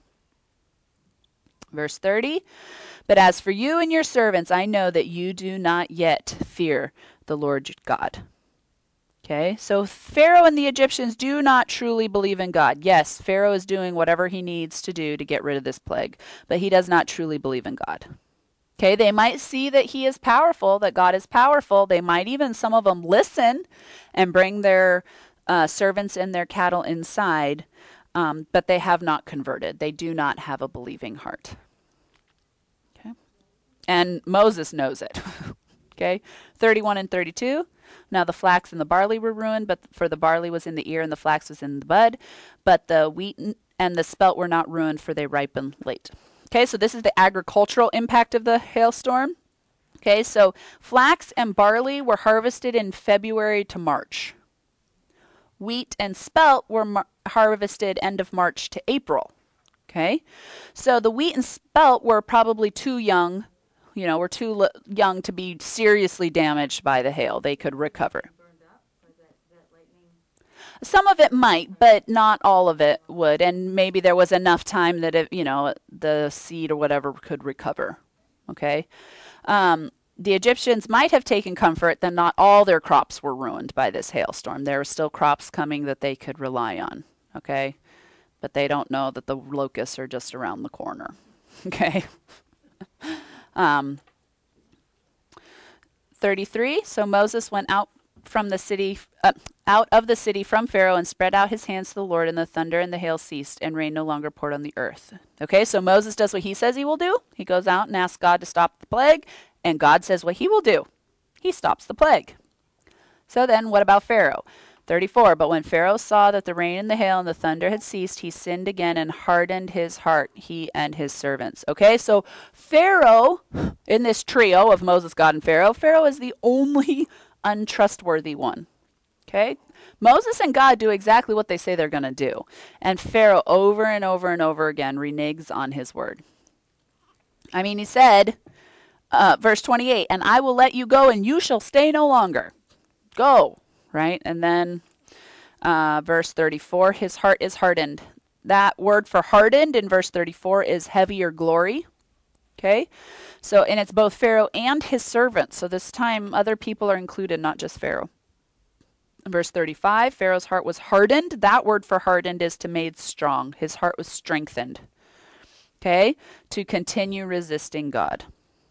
Verse thirty, but as for you and your servants, I know that you do not yet fear the Lord God. Okay, so Pharaoh and the Egyptians do not truly believe in God. Yes, Pharaoh is doing whatever he needs to do to get rid of this plague, but he does not truly believe in God. Okay, they might see that he is powerful, that God is powerful. They might even, some of them, listen and bring their uh, servants and their cattle inside, um, but they have not converted. They do not have a believing heart. Okay, and Moses knows it. Okay, thirty-one and thirty-two. Now the flax and the barley were ruined, but for the barley was in the ear and the flax was in the bud. But the wheat and the spelt were not ruined, for they ripened late. Okay, so this is the agricultural impact of the hailstorm. Okay, so flax and barley were harvested in February to March. Wheat and spelt were mar- harvested end of March to April. Okay, so the wheat and spelt were probably too young. You know, were too l- young to be seriously damaged by the hail. They could recover. Burned up, or that, that lightning? Some of it might, but not all of it would. And maybe there was enough time that, it, you know, the seed or whatever could recover. Okay. Um, the Egyptians might have taken comfort that not all their crops were ruined by this hailstorm. There were still crops coming that they could rely on. Okay. But they don't know that the locusts are just around the corner. Okay. Um, thirty-three, so Moses went out from the city, uh, out of the city from Pharaoh and spread out his hands to the Lord, and the thunder and the hail ceased, and rain no longer poured on the earth. Okay, so Moses does what he says he will do. He goes out and asks God to stop the plague, and God says what he will do. He stops the plague. So then what about Pharaoh? thirty-four, but when Pharaoh saw that the rain and the hail and the thunder had ceased, he sinned again and hardened his heart, he and his servants. Okay, so Pharaoh, in this trio of Moses, God, and Pharaoh, Pharaoh is the only untrustworthy one. Okay, Moses and God do exactly what they say they're going to do. And Pharaoh over and over and over again reneges on his word. I mean, he said, uh, verse twenty-eight, and I will let you go and you shall stay no longer. Go. Right? And then uh, verse thirty-four, his heart is hardened. That word for hardened in verse thirty-four is heavier glory. Okay? So, and it's both Pharaoh and his servants. So this time other people are included, not just Pharaoh. In verse thirty-five, Pharaoh's heart was hardened. That word for hardened is to made strong. His heart was strengthened. Okay? To continue resisting God.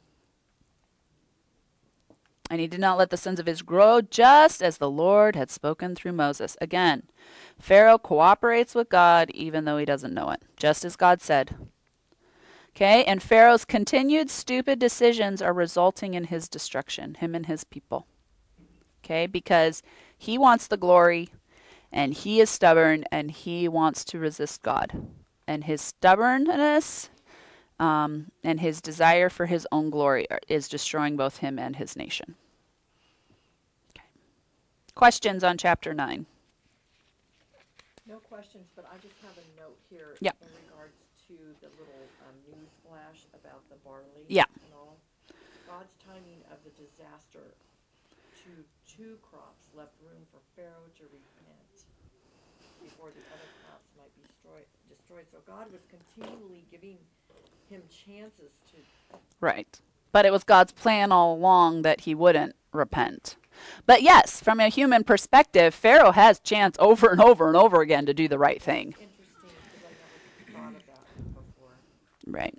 And he did not let the sons of Israel grow, just as the Lord had spoken through Moses. Again, Pharaoh cooperates with God even though he doesn't know it, just as God said. Okay, and Pharaoh's continued stupid decisions are resulting in his destruction, him and his people. Okay, because he wants the glory, and he is stubborn, and he wants to resist God. And his stubbornness Um, and his desire for his own glory is destroying both him and his nation. Okay. Questions on chapter nine? No questions, but I just have a note here Yeah. in regards to the little um, news flash about the barley Yeah. and all. God's timing of the disaster to two crops left room for Pharaoh to repent before the other crops might be destroyed. destroyed. So God was continually giving him chances to. Right. But it was God's plan all along that he wouldn't repent. But yes, from a human perspective, Pharaoh has chance over and over and over again to do the right thing. Interesting, because I never thought of that before. Right.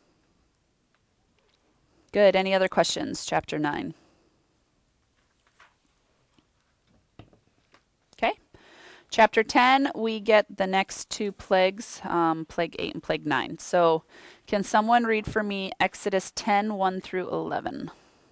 Good. Any other questions? Chapter nine. Okay. Chapter ten, we get the next two plagues, um, plague eight and plague nine. So Can someone read for me Exodus ten, one through eleven?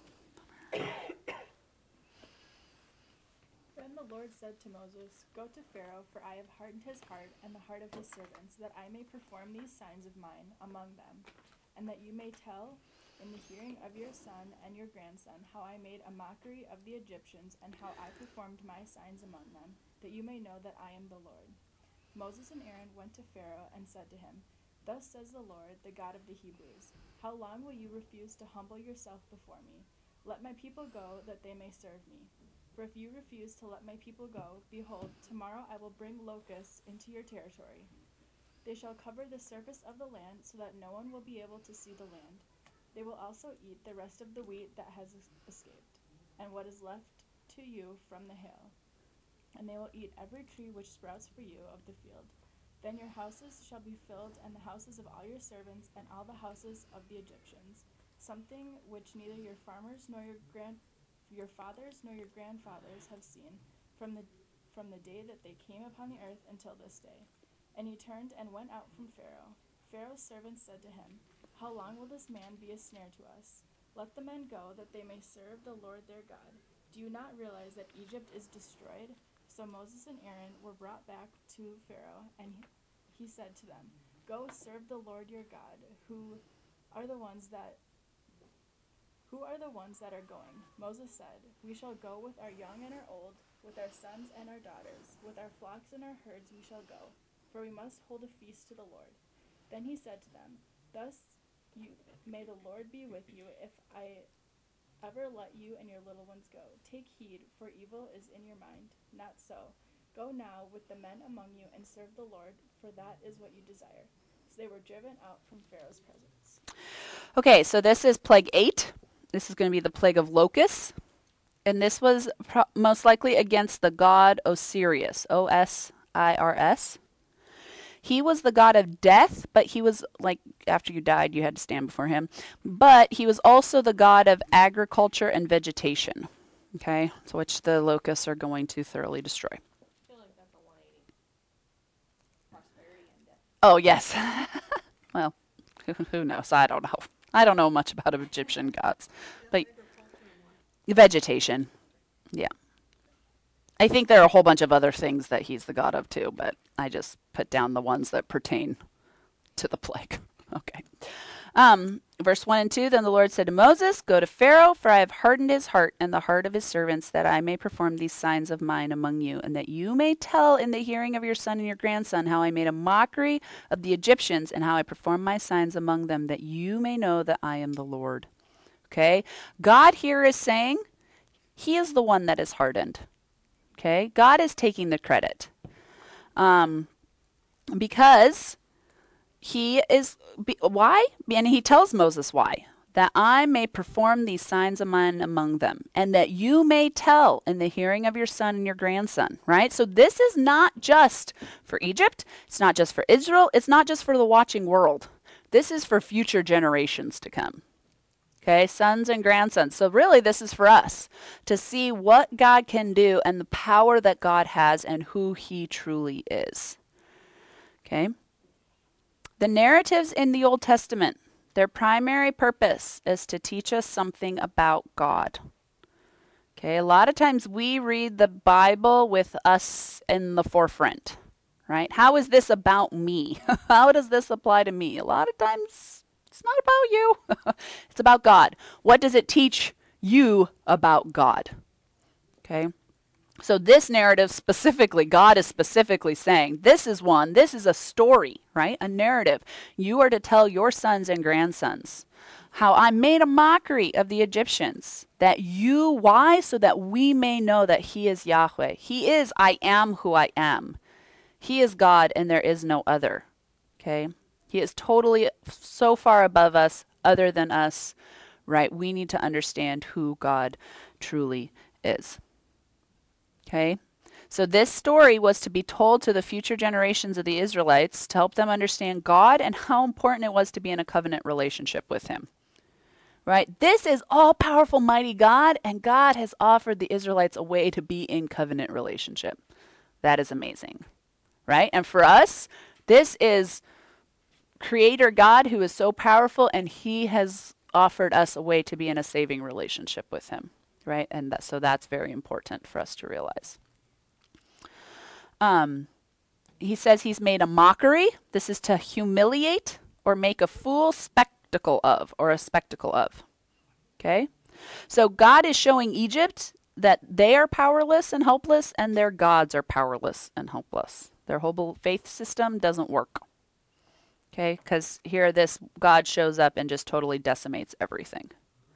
Then the Lord said to Moses, Go to Pharaoh, for I have hardened his heart and the heart of his servants, that I may perform these signs of mine among them, and that you may tell in the hearing of your son and your grandson how I made a mockery of the Egyptians and how I performed my signs among them, that you may know that I am the Lord. Moses and Aaron went to Pharaoh and said to him, Thus says the Lord, the God of the Hebrews, How long will you refuse to humble yourself before me? Let my people go, that they may serve me. For if you refuse to let my people go, behold, tomorrow I will bring locusts into your territory. They shall cover the surface of the land, so that no one will be able to see the land. They will also eat the rest of the wheat that has escaped, and what is left to you from the hail. And they will eat every tree which sprouts for you of the field. Then your houses shall be filled, and the houses of all your servants, and all the houses of the Egyptians, something which neither your farmers nor your grand your fathers nor your grandfathers have seen, from the from the day that they came upon the earth until this day. And he turned and went out from Pharaoh. Pharaoh's servants said to him, How long will this man be a snare to us? Let the men go, that they may serve the Lord their God. Do you not realize that Egypt is destroyed? So Moses and Aaron were brought back to Pharaoh, and he said to them, Go serve the Lord your God, who are the ones that Who are the ones that are going? Moses said, We shall go with our young and our old, with our sons and our daughters, with our flocks and our herds we shall go, for we must hold a feast to the Lord. Then he said to them, Thus you may the Lord be with you, if I ever let you and your little ones go. Take heed, for evil is in your mind. Not so. Go now with the men among you and serve the Lord, for that is what you desire. So they were driven out from Pharaoh's presence. Okay, so this is plague eight. This is going to be the plague of locusts. And this was pro- most likely against the god Osiris, O S I R S. He was the god of death, but he was like, after you died, you had to stand before him. But he was also the god of agriculture and vegetation, okay, so which the locusts are going to thoroughly destroy. I feel like that's a one eighty. Prosperity and death. Oh, yes. Well, who, who knows? I don't know. I don't know much about Egyptian gods. But vegetation, yeah. I think there are a whole bunch of other things that he's the god of too, but I just put down the ones that pertain to the plague. Okay. Um, verse one and two, Then the Lord said to Moses, Go to Pharaoh, for I have hardened his heart and the heart of his servants, that I may perform these signs of mine among you, and that you may tell in the hearing of your son and your grandson how I made a mockery of the Egyptians and how I performed my signs among them, that you may know that I am the Lord. Okay? God here is saying he is the one that is hardened. Okay? God is taking the credit. Um, because he is, be, why? And he tells Moses why. That I may perform these signs of mine among them, and that you may tell in the hearing of your son and your grandson, right? So this is not just for Egypt. It's not just for Israel. It's not just for the watching world. This is for future generations to come. Okay, sons and grandsons. So really this is for us to see what God can do and the power that God has and who he truly is. Okay. The narratives in the Old Testament, their primary purpose is to teach us something about God. Okay, a lot of times we read the Bible with us in the forefront, right? How is this about me? How does this apply to me? A lot of times it's not about you. It's about God. What does it teach you about God? Okay. So this narrative specifically, God is specifically saying, this is one, this is a story, right? A narrative. You are to tell your sons and grandsons how I made a mockery of the Egyptians. That you, why? So that we may know that he is Yahweh. He is, I am who I am. He is God and there is no other. Okay? He is totally so far above us, other than us, right? We need to understand who God truly is. Okay, so this story was to be told to the future generations of the Israelites to help them understand God and how important it was to be in a covenant relationship with him. Right? This is all-powerful, mighty God, and God has offered the Israelites a way to be in covenant relationship. That is amazing. Right? And for us, this is creator God who is so powerful, and he has offered us a way to be in a saving relationship with him, right? And that, so that's very important for us to realize. Um, he says he's made a mockery. This is to humiliate or make a fool spectacle of, or a spectacle of. Okay? So God is showing Egypt that they are powerless and helpless, and their gods are powerless and helpless. Their whole faith system doesn't work. Okay? Because here this God shows up and just totally decimates everything.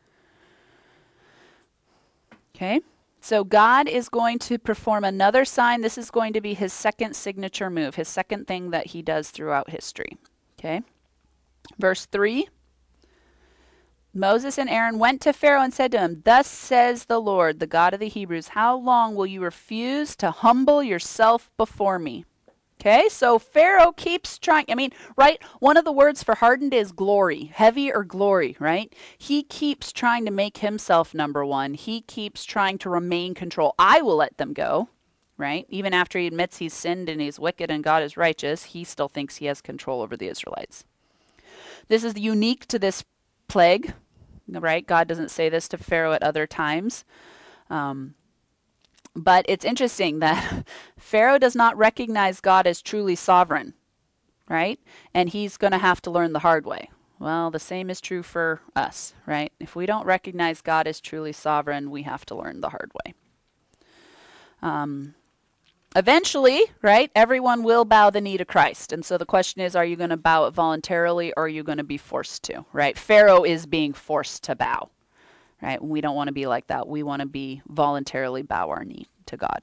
Okay? So God is going to perform another sign. This is going to be his second signature move, his second thing that he does throughout history. Okay? Verse three. Moses and Aaron went to Pharaoh and said to him, "Thus says the Lord, the God of the Hebrews, how long will you refuse to humble yourself before me?" Okay, so Pharaoh keeps trying. I mean, right? One of the words for hardened is glory, heavy or glory, right? He keeps trying to make himself number one. He keeps trying to remain control. I will let them go, right? Even after he admits he's sinned and he's wicked and God is righteous, he still thinks he has control over the Israelites. This is unique to this plague, right? God doesn't say this to Pharaoh at other times. Um, but it's interesting that Pharaoh does not recognize God as truly sovereign, right? And he's going to have to learn the hard way. Well, the same is true for us, right? If we don't recognize God as truly sovereign, we have to learn the hard way. Um, Eventually, right, everyone will bow the knee to Christ. And so the question is, are you going to bow it voluntarily, or are you going to be forced to, right? Pharaoh is being forced to bow, right? We don't want to be like that. We want to be voluntarily bow our knee to God.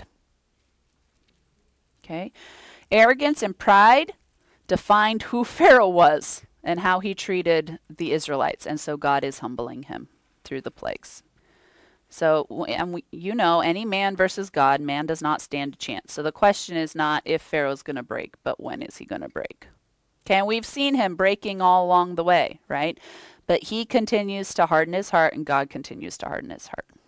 Okay? Arrogance and pride defined who Pharaoh was and how he treated the Israelites. And so God is humbling him through the plagues. So, and we, you know, any man versus God, man does not stand a chance. So the question is not if Pharaoh's going to break, but when is he going to break? Okay, and we've seen him breaking all along the way, right? But he continues to harden his heart, and God continues to harden his heart.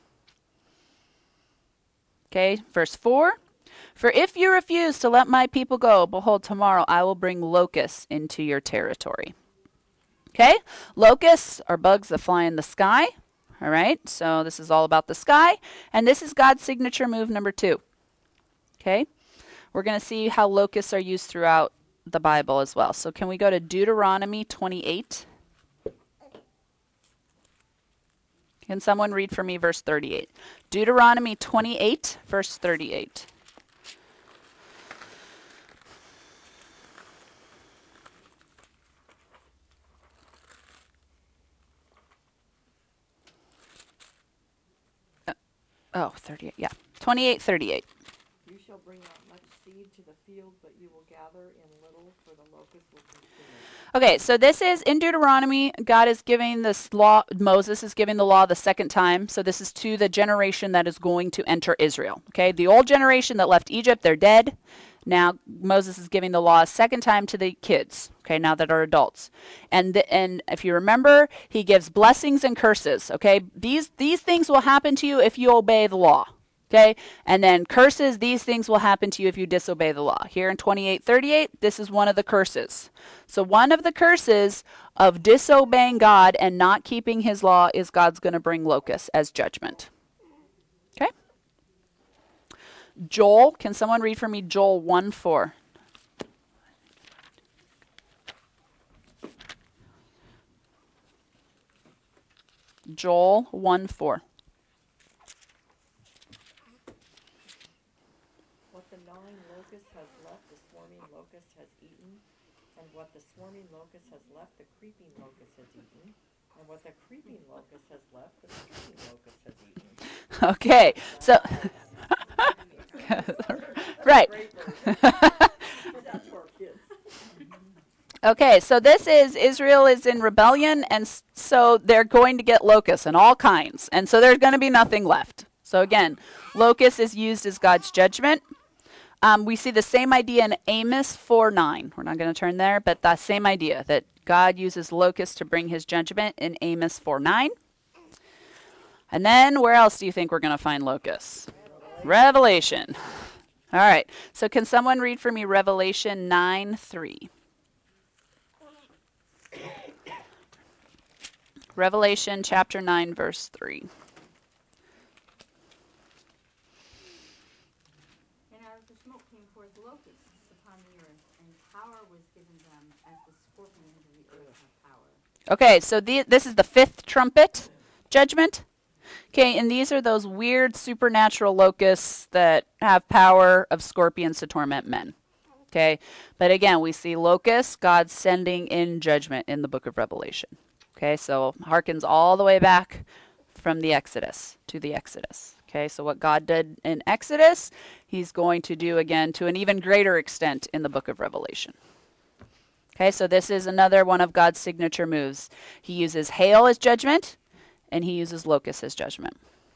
Okay, verse four. "For if you refuse to let my people go, behold, tomorrow I will bring locusts into your territory." Okay, locusts are bugs that fly in the sky. All right, so this is all about the sky, and this is God's signature move number two. Okay, we're going to see how locusts are used throughout the Bible as well. So can we go to Deuteronomy twenty-eight? Can someone read for me verse thirty-eight? Deuteronomy twenty-eight, verse thirty-eight. Oh, thirty-eight, yeah. twenty-eight, thirty-eight. You shall bring out much seed to the field, but you will gather in little, for the locust will consume it. Okay, so this is in Deuteronomy. God is giving this law, Moses is giving the law the second time. So this is to the generation that is going to enter Israel. Okay, the old generation that left Egypt, they're dead. Now Moses is giving the law a second time to the kids, okay, now that are adults. And the, and if you remember, he gives blessings and curses, okay? These these things will happen to you if you obey the law, okay? And then curses, these things will happen to you if you disobey the law. Here in twenty-eight thirty-eight, this is one of the curses. So one of the curses of disobeying God and not keeping his law is God's going to bring locusts as judgment. Okay? Joel, can someone read for me Joel one four? Joel one four. What the gnawing locust has left, the swarming locust has eaten. And what the swarming locust has left, the creeping locust has eaten. And what the creeping locust has left, the swarming locust has eaten. Okay, so... Right. Okay, so this is Israel is in rebellion, and s- so they're going to get locusts and all kinds, and so there's going to be nothing left. So again, locust is used as God's judgment. Um, we see the same idea in Amos four nine. We're not going to turn there, but that same idea that God uses locusts to bring his judgment in Amos four nine. And then where else do you think we're going to find locusts? Revelation. All right. So can someone read for me Revelation nine three? Revelation chapter nine, verse three. And out of the smoke came forth locusts upon the earth, and power was given them as the scorpions of the earth have power. Okay, so the, this is the fifth trumpet judgment. Okay, and these are those weird supernatural locusts that have power of scorpions to torment men. Okay, but again, we see locusts, God sending in judgment in the book of Revelation. Okay, so harkens all the way back from the Exodus to the Exodus. Okay, so what God did in Exodus, he's going to do again to an even greater extent in the book of Revelation. Okay, so this is another one of God's signature moves. He uses hail as judgment, and he uses locusts as judgment.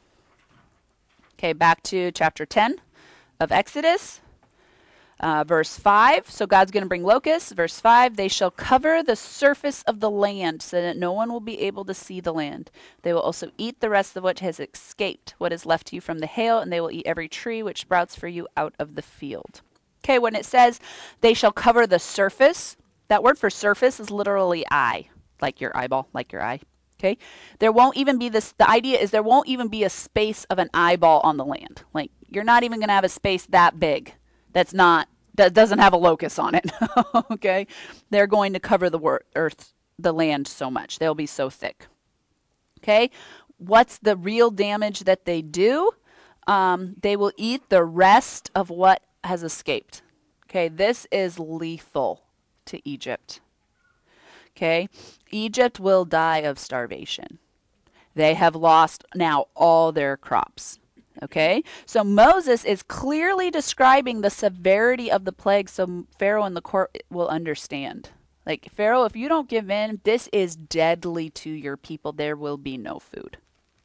Okay, back to chapter ten of Exodus. Uh, verse five, so God's going to bring locusts. Verse five, they shall cover the surface of the land so that no one will be able to see the land. They will also eat the rest of what has escaped, what is left to you from the hail, and they will eat every tree which sprouts for you out of the field. Okay, when it says they shall cover the surface, that word for surface is literally eye, like your eyeball, like your eye. Okay, there won't even be this, the idea is there won't even be a space of an eyeball on the land. Like, you're not even going to have a space that big that's not, that doesn't have a locust on it. Okay, they're going to cover the wor- earth, the land so much. They'll be so thick. Okay, what's the real damage that they do? Um, they will eat the rest of what has escaped. Okay, this is lethal to Egypt. Okay, Egypt will die of starvation. They have lost now all their crops. Okay, so Moses is clearly describing the severity of the plague so Pharaoh and the court will understand. Like, Pharaoh, if you don't give in, this is deadly to your people. There will be no food.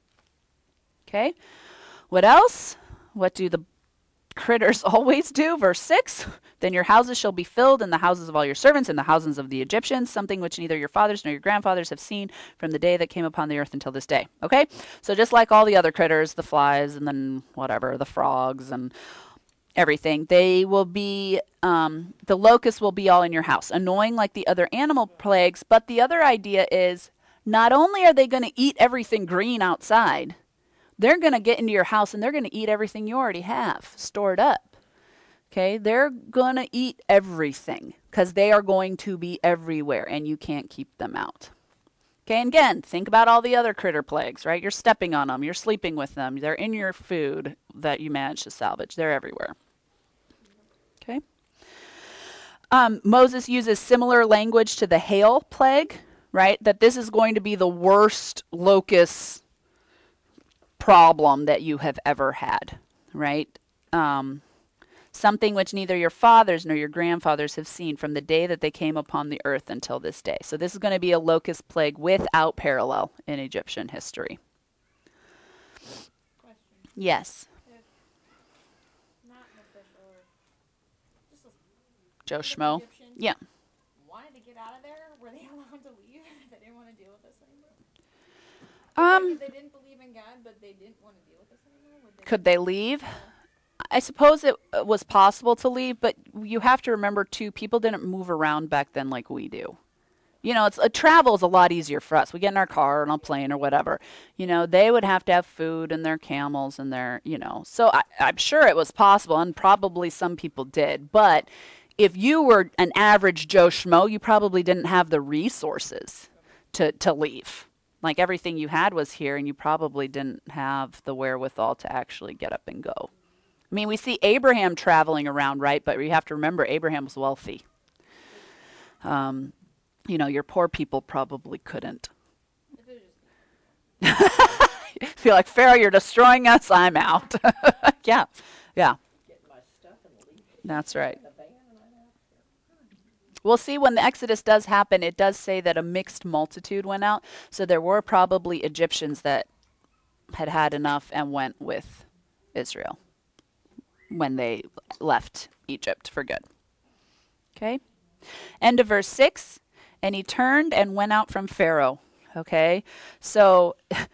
Okay, what else? What do the critters always do? Verse six, then your houses shall be filled, and the houses of all your servants, and the houses of the Egyptians, something which neither your fathers nor your grandfathers have seen from the day that came upon the earth until this day. Okay, so just like all the other critters, the flies, and then whatever, the frogs, and everything, they will be, um, the locusts will be all in your house, annoying like the other animal plagues. But the other idea is, not only are they going to eat everything green outside, they're going to get into your house and they're going to eat everything you already have stored up. Okay, they're going to eat everything because they are going to be everywhere and you can't keep them out. Okay, and again, think about all the other critter plagues, right? You're stepping on them, you're sleeping with them, they're in your food that you managed to salvage. They're everywhere. Okay. Um, Moses uses similar language to the hail plague, right? That this is going to be the worst locust problem that you have ever had, right? Um, something which neither your fathers nor your grandfathers have seen from the day that they came upon the earth until this day. So this is going to be a locust plague without parallel in Egyptian history. Question. Yes, If not an official, or just a Joe native Schmo. Egyptian Yeah. wanted to get out of there, were they allowed to leave? They didn't want to deal with us anymore. Um, Like, if they didn't believe in God, but they didn't want to deal with us anymore. Would they could they leave? I suppose it uh, was possible to leave, but you have to remember too, people didn't move around back then like we do. You know, it's uh, travel is a lot easier for us. We get in our car and on a plane or whatever. You know, they would have to have food and their camels and their, you know. So I, I'm sure it was possible, and probably some people did. But if you were an average Joe Schmo, you probably didn't have the resources to, to leave. Like, everything you had was here, and you probably didn't have the wherewithal to actually get up and go. I mean, we see Abraham traveling around, right? But we have to remember Abraham was wealthy. Um, you know, your poor people probably couldn't. If it was just Feel like, Pharaoh, you're destroying us. I'm out. Yeah, yeah, Get my stuff and leave it that's right. in the van and I'm out here. We'll see when the Exodus does happen, it does say that a mixed multitude went out. So there were probably Egyptians that had had enough and went with Israel when they left Egypt for good. Okay. End of verse six. And he turned and went out from Pharaoh. Okay. So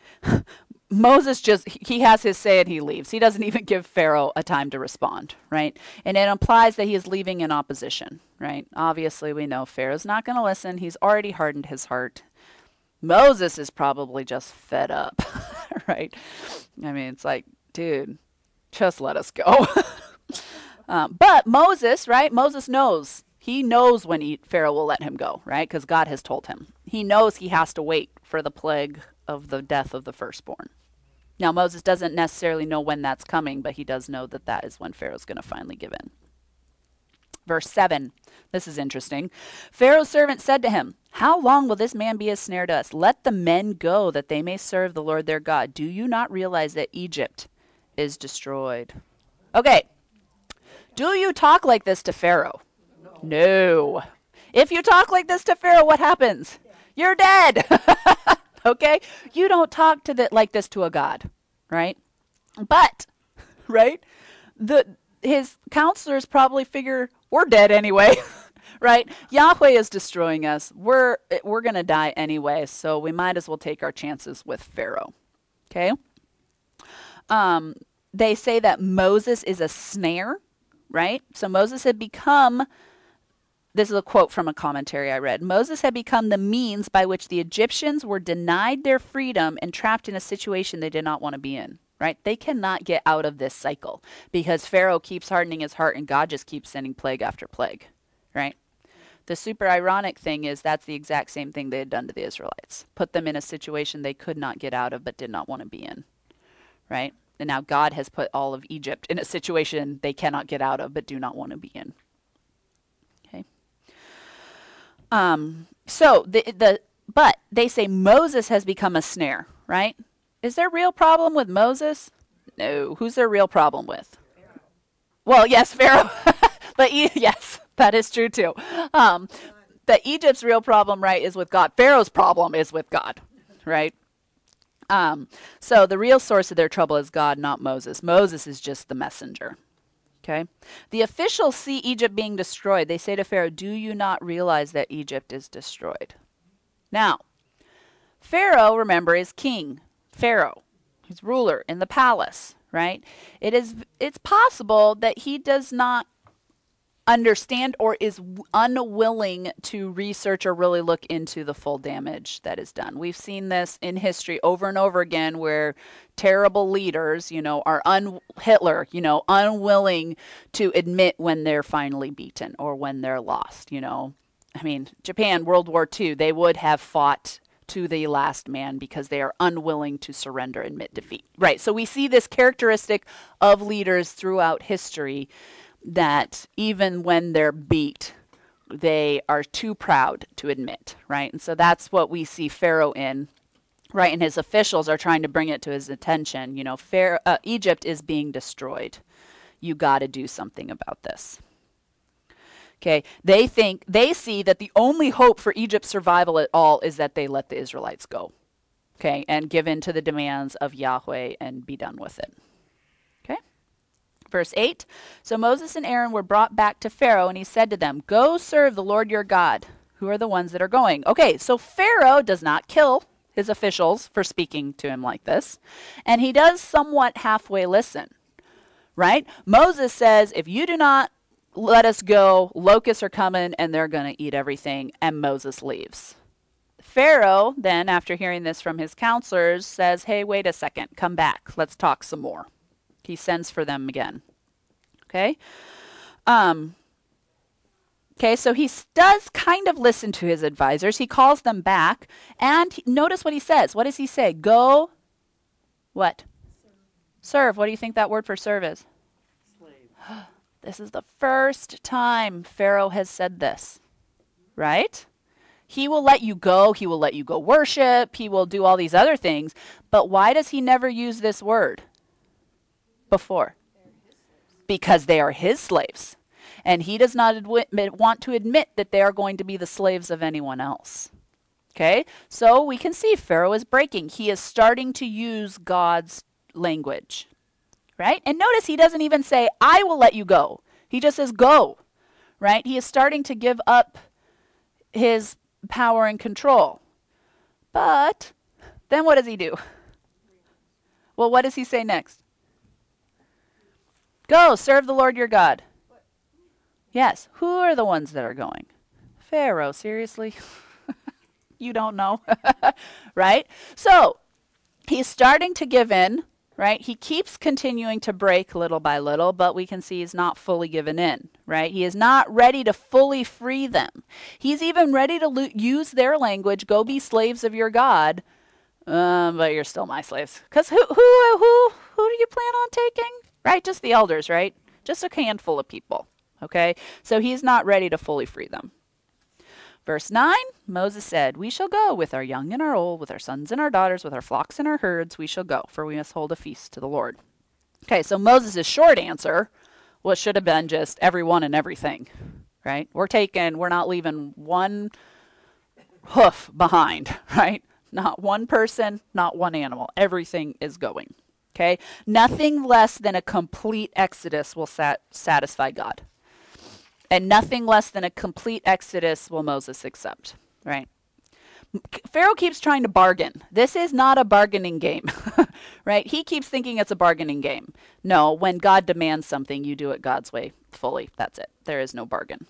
Moses just, he has his say and he leaves. He doesn't even give Pharaoh a time to respond, right? And it implies that he is leaving in opposition, right? Obviously, we know Pharaoh's not going to listen. He's already hardened his heart. Moses is probably just fed up, right? I mean, it's like, dude, just let us go. um, but Moses, right? Moses knows. He knows when he, Pharaoh will let him go, right? Because God has told him. He knows he has to wait for the plague of the death of the firstborn. Now, Moses doesn't necessarily know when that's coming, but he does know that that is when Pharaoh's going to finally give in. Verse seven. This is interesting. Pharaoh's servant said to him, how long will this man be a snare to us? Let the men go that they may serve the Lord their God. Do you not realize that Egypt is destroyed? Okay. Do you talk like this to Pharaoh? No. No. If you talk like this to Pharaoh, what happens? You're dead. Okay? You don't talk to the, like this to a god, right? But, right? The his counselors probably figure we're dead anyway. Right? Yahweh is destroying us. We're we're going to die anyway, so we might as well take our chances with Pharaoh. Okay? Um, they say that Moses is a snare, right? So Moses had become, this is a quote from a commentary I read, Moses had become the means by which the Egyptians were denied their freedom and trapped in a situation they did not want to be in. Right? They cannot get out of this cycle because Pharaoh keeps hardening his heart and God just keeps sending plague after plague. Right? The super ironic thing is that's the exact same thing they had done to the Israelites. Put them in a situation they could not get out of but did not want to be in. Right? And now God has put all of Egypt in a situation they cannot get out of but do not want to be in. Okay? Um, so, the the but they say Moses has become a snare, right? Is there a real problem with Moses? No. Who's their real problem with? Pharaoh. Well, yes, Pharaoh. But e- yes, that is true too. Um, that Egypt's real problem, right, is with God. Pharaoh's problem is with God, right? Um, so the real source of their trouble is God, not Moses. Moses is just the messenger. Okay? The officials see Egypt being destroyed. They say to Pharaoh, do you not realize that Egypt is destroyed? Now, Pharaoh, remember, is king. Pharaoh, he's ruler in the palace, right? It is, it's possible that he does not understand or is unwilling to research or really look into the full damage that is done. We've seen this in history over and over again where terrible leaders, you know, are un Hitler, you know, unwilling to admit when they're finally beaten or when they're lost, you know. I mean, Japan, World War Two, they would have fought to the last man because they are unwilling to surrender and admit defeat. Right. So we see this characteristic of leaders throughout history that even when they're beat, they are too proud to admit. Right. And so that's what we see Pharaoh in. Right. And his officials are trying to bring it to his attention. You know, Pharaoh, uh, Egypt is being destroyed. You got to do something about this. Okay, they think, they see that the only hope for Egypt's survival at all is that they let the Israelites go. Okay, and give in to the demands of Yahweh and be done with it. Okay, verse eight. So Moses and Aaron were brought back to Pharaoh, and he said to them, go serve the Lord your God. Who are the ones that are going? Okay, so Pharaoh does not kill his officials for speaking to him like this, and he does somewhat halfway listen. Right? Moses says, if you do not let us go, locusts are coming and they're going to eat everything, and Moses leaves. Pharaoh then, after hearing this from his counselors, says, hey, wait a second, come back, let's talk some more. He sends for them again. Okay? Um, okay, so he does kind of listen to his advisors. He calls them back, and he, notice what he says. What does he say? Go, what? Serve. Serve. What do you think that word for serve is? Slave. This is the first time Pharaoh has said this, right? He will let you go. He will let you go worship. He will do all these other things. But why does he never use this word before? Because they are his slaves. And he does not admit, want to admit that they are going to be the slaves of anyone else. Okay? So we can see Pharaoh is breaking. He is starting to use God's language. Right? And notice he doesn't even say, I will let you go. He just says, go. Right? He is starting to give up his power and control. But then what does he do? Well, what does he say next? Go, serve the Lord your God. Yes. Who are the ones that are going? Pharaoh, seriously? You don't know. Right? So he's starting to give in, right? He keeps continuing to break little by little, but we can see he's not fully given in, right? He is not ready to fully free them. He's even ready to lo- use their language, go be slaves of your God, um, but you're still my slaves. Because who, who, who, who do you plan on taking? Right? Just the elders, right? Just a handful of people, okay? So he's not ready to fully free them. Verse nine, Moses said, we shall go with our young and our old, with our sons and our daughters, with our flocks and our herds, we shall go, for we must hold a feast to the Lord. Okay, so Moses' short answer, what should have been just everyone and everything, right? We're taking, we're not leaving one hoof behind, right? Not one person, not one animal. Everything is going, okay? Nothing less than a complete exodus will sat- satisfy God. And nothing less than a complete exodus will Moses accept, right? Pharaoh keeps trying to bargain. This is not a bargaining game, right? He keeps thinking it's a bargaining game. No, when God demands something, you do it God's way fully. That's it. There is no bargain.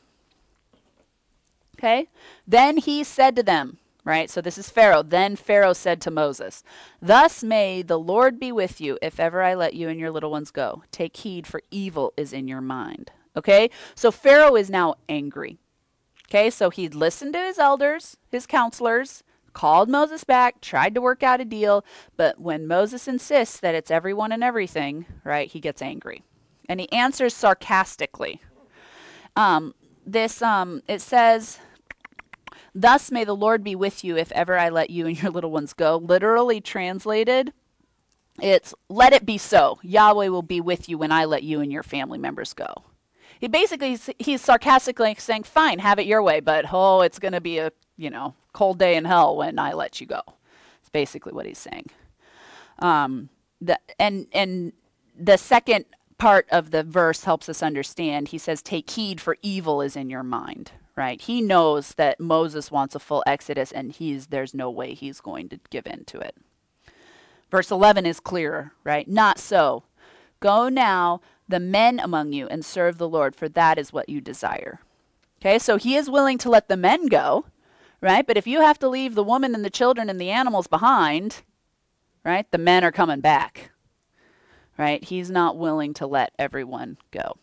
Okay? Then he said to them, right? So this is Pharaoh. Then Pharaoh said to Moses, thus may the Lord be with you if ever I let you and your little ones go. Take heed, for evil is in your mind. Okay? So Pharaoh is now angry. Okay? So he'd listened to his elders, his counselors, called Moses back, tried to work out a deal, but when Moses insists that it's everyone and everything, right, he gets angry. And he answers sarcastically. Um, this, um, it says, thus may the Lord be with you if ever I let you and your little ones go. Literally translated, it's let it be so. Yahweh will be with you when I let you and your family members go. He basically, he's sarcastically saying, fine, have it your way, but oh, it's going to be a, you know, cold day in hell when I let you go. It's basically what he's saying. Um, the, and, and the second part of the verse helps us understand. He says, take heed, for evil is in your mind, right? He knows that Moses wants a full exodus, and he's there's no way he's going to give in to it. Verse eleven is clearer, right? Not so. Go now, the men among you, and serve the Lord, for that is what you desire. Okay, so he is willing to let the men go, right? But if you have to leave the woman and the children and the animals behind, right, the men are coming back, right? He's not willing to let everyone go.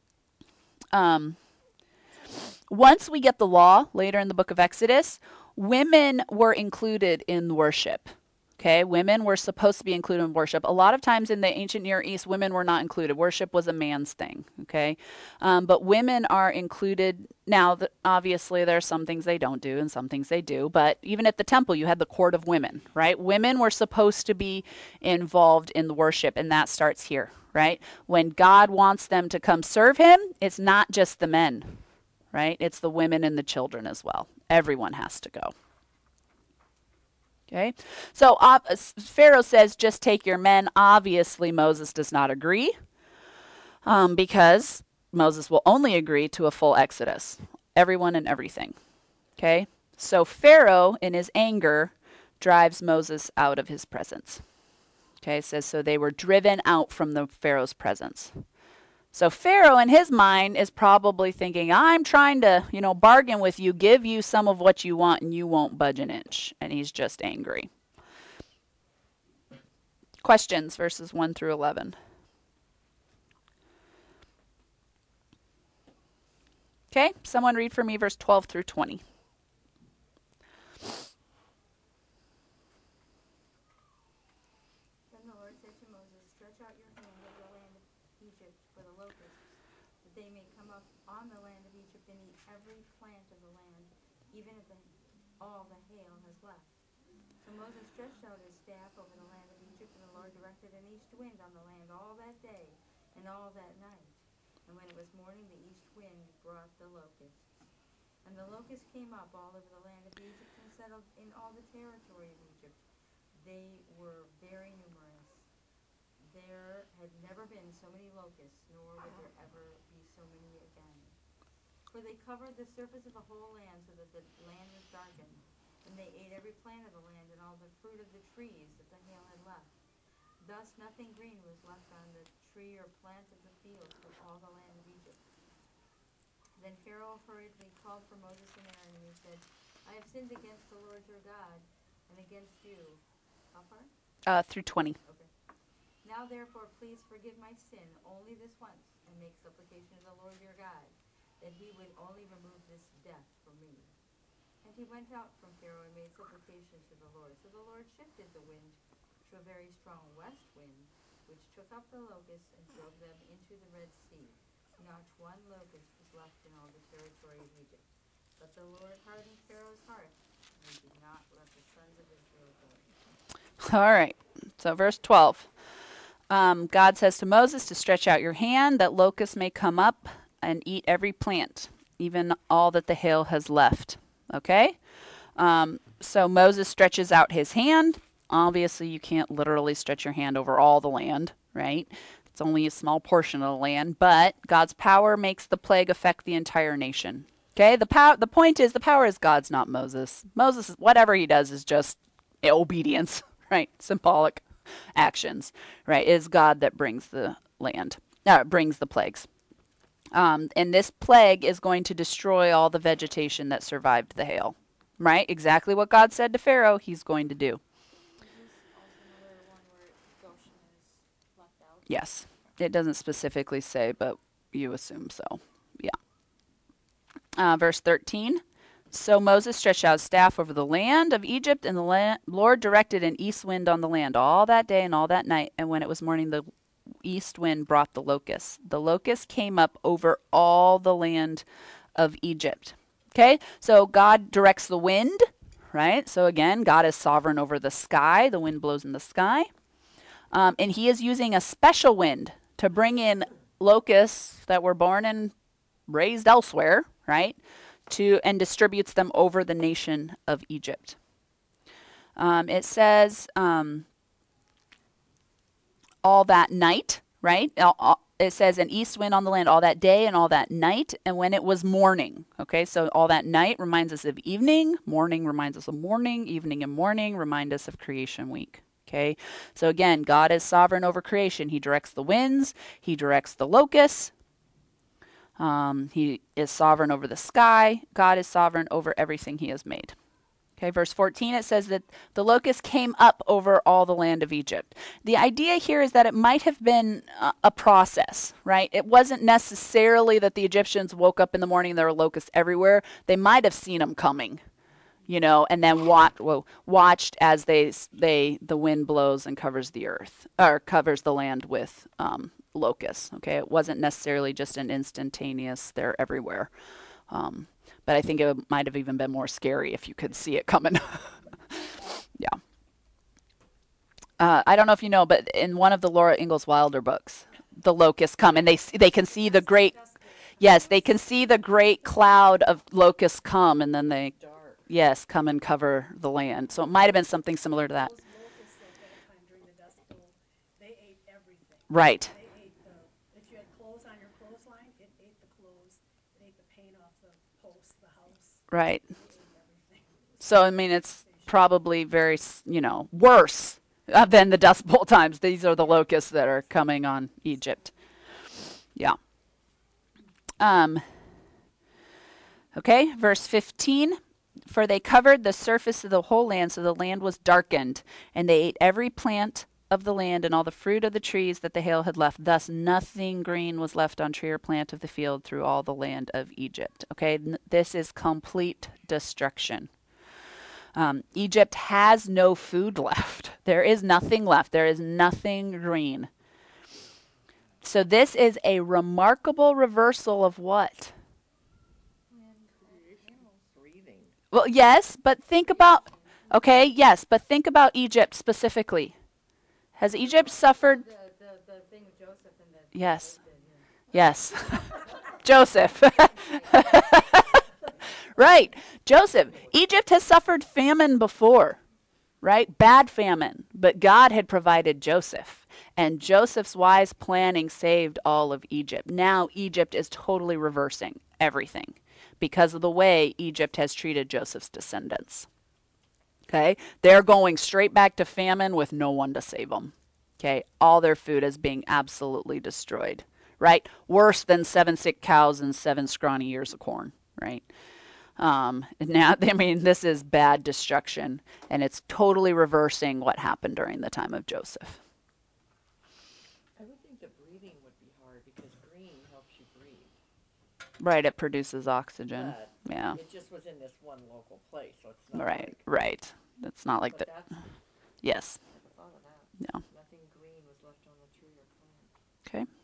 Um, once we get the law later in the book of Exodus, women were included in worship. Okay, women were supposed to be included in worship. A lot of times in the ancient Near East, women were not included. Worship was a man's thing. Okay, um, but women are included now. The, obviously, there are some things they don't do and some things they do. But even at the temple, you had the court of women, right? Women were supposed to be involved in the worship, and that starts here, right? When God wants them to come serve Him, it's not just the men, right? It's the women and the children as well. Everyone has to go. Okay, so uh, Pharaoh says, just take your men. Obviously, Moses does not agree um, because Moses will only agree to a full exodus, everyone and everything. Okay, so Pharaoh, in his anger, drives Moses out of his presence. Okay, it says, so they were driven out from the Pharaoh's presence. So Pharaoh, in his mind, is probably thinking, I'm trying to, you know, bargain with you, give you some of what you want, and you won't budge an inch. And he's just angry. Questions, verses one through eleven. Okay, someone read for me verse twelve through twenty. Then the Lord said to Moses, stretch out your hand over the land of Egypt for the locusts, that they may come up on the land of Egypt and eat every plant of the land, even if the, all the hail has left. So Moses stretched out his staff over the land of Egypt, and the Lord directed an east wind on the land all that day and all that night. And when it was morning, the east wind brought the locusts. And the locusts came up all over the land of Egypt and settled in all the territory of Egypt. They were very numerous. There had never been so many locusts, nor would there ever be so many again. For they covered the surface of the whole land so that the land was darkened. And they ate every plant of the land and all the fruit of the trees that the hail had left. Thus nothing green was left on the tree or plant of the field from all the land of Egypt. Then Pharaoh hurriedly called for Moses and Aaron, and he said, I have sinned against the Lord your God and against you. How far? Uh, through twenty. Okay. Now therefore please forgive my sin only this once, and make supplication to the Lord your God, that he would only remove this death from me. And he went out from Pharaoh and made supplication to the Lord. So the Lord shifted the wind to a very strong west wind, which took up the locusts and drove them into the Red Sea. Not one locust was left in all the territory of Egypt. But the Lord hardened Pharaoh's heart, and he did not let the sons of Israel go. All right. So verse twelve. Um, God says to Moses to stretch out your hand that locusts may come up and eat every plant, even all that the hail has left. Okay? Um, so Moses stretches out his hand. Obviously, you can't literally stretch your hand over all the land, right? It's only a small portion of the land, but God's power makes the plague affect the entire nation. Okay? The pow- the point is the power is God's, not Moses. Moses, whatever he does is just obedience, right? Symbolic actions, right? It is God that brings the land, uh, brings the plagues. Um, and this plague is going to destroy all the vegetation that survived the hail, right? Exactly what God said to Pharaoh he's going to do. Is this also another one where Goshen is left out? Yes. It doesn't specifically say, but you assume so. Yeah. Uh, verse thirteen. So Moses stretched out his staff over the land of Egypt, and the la- Lord directed an east wind on the land all that day and all that night. And when it was morning, the east wind brought the locusts. The locusts came up over all the land of Egypt. Okay, so God directs the wind, right? So again, God is sovereign over the sky. The wind blows in the sky. Um, and he is using a special wind to bring in locusts that were born and raised elsewhere, right? To and distributes them over the nation of Egypt. Um, it says um, all that night, right? All, all, it says an east wind on the land all that day and all that night, and when it was morning. Okay, so all that night reminds us of evening, morning reminds us of morning, evening and morning remind us of creation week. Okay, so again, God is sovereign over creation. He directs the winds, he directs the locusts. Um, he is sovereign over the sky. God is sovereign over everything he has made. Okay, verse fourteen, it says that the locusts came up over all the land of Egypt. The idea here is that it might have been uh, a process, right? It wasn't necessarily that the Egyptians woke up in the morning and there were locusts everywhere. They might have seen them coming, you know, and then watch, well, watched as they, they the wind blows and covers the earth, or covers the land with um, locusts. Okay, it wasn't necessarily just an instantaneous, they're everywhere. Um, but I think it might have even been more scary if you could see it coming. Yeah. Uh, I don't know if you know, but in one of the Laura Ingalls Wilder books, the locusts come and they they can see the great, yes, they can see the great cloud of locusts come, and then they, Dark. yes, come and cover the land. So it might have been something similar to that. Those locusts at that time during the Dust Bowl, they ate everything. Right. They ate the, if you had clothes on your clothesline, it ate the clothes, it ate the paint off the posts, the house, Right. it ate everything. So, I mean, it's probably very, s- you know, worse uh, than the Dust Bowl times. These are the locusts that are coming on Egypt. Yeah. Um. Okay, verse fifteen. For they covered the surface of the whole land, so the land was darkened, and they ate every plant of the land and all the fruit of the trees that the hail had left. Thus nothing green was left on tree or plant of the field through all the land of Egypt. Okay, N- this is complete destruction. Um, Egypt has no food left. There is nothing left. There is nothing green. So this is a remarkable reversal of what? Breathing. Well, yes, but think about, okay, yes, but think about Egypt specifically. Has Egypt suffered? The, the, the thing with Joseph and the. Yes. the- yeah. Yes. Joseph. Right. Joseph. Egypt has suffered famine before, right? Bad famine. But God had provided Joseph. And Joseph's wise planning saved all of Egypt. Now Egypt is totally reversing everything because of the way Egypt has treated Joseph's descendants. Okay? They're going straight back to famine with no one to save them. Okay? All their food is being absolutely destroyed. Right? Worse than seven sick cows and seven scrawny ears of corn. Right? Um, now, I mean, this is bad destruction, and it's totally reversing what happened during the time of Joseph. I would think the breathing would be hard because green helps you breathe. Right, it produces oxygen. But Yeah. it just was in this one local place, so it's not Right, like, right. It's not like but that. that's, Yes. I never thought of that. No. Nothing green was left on the tree or plant. Okay.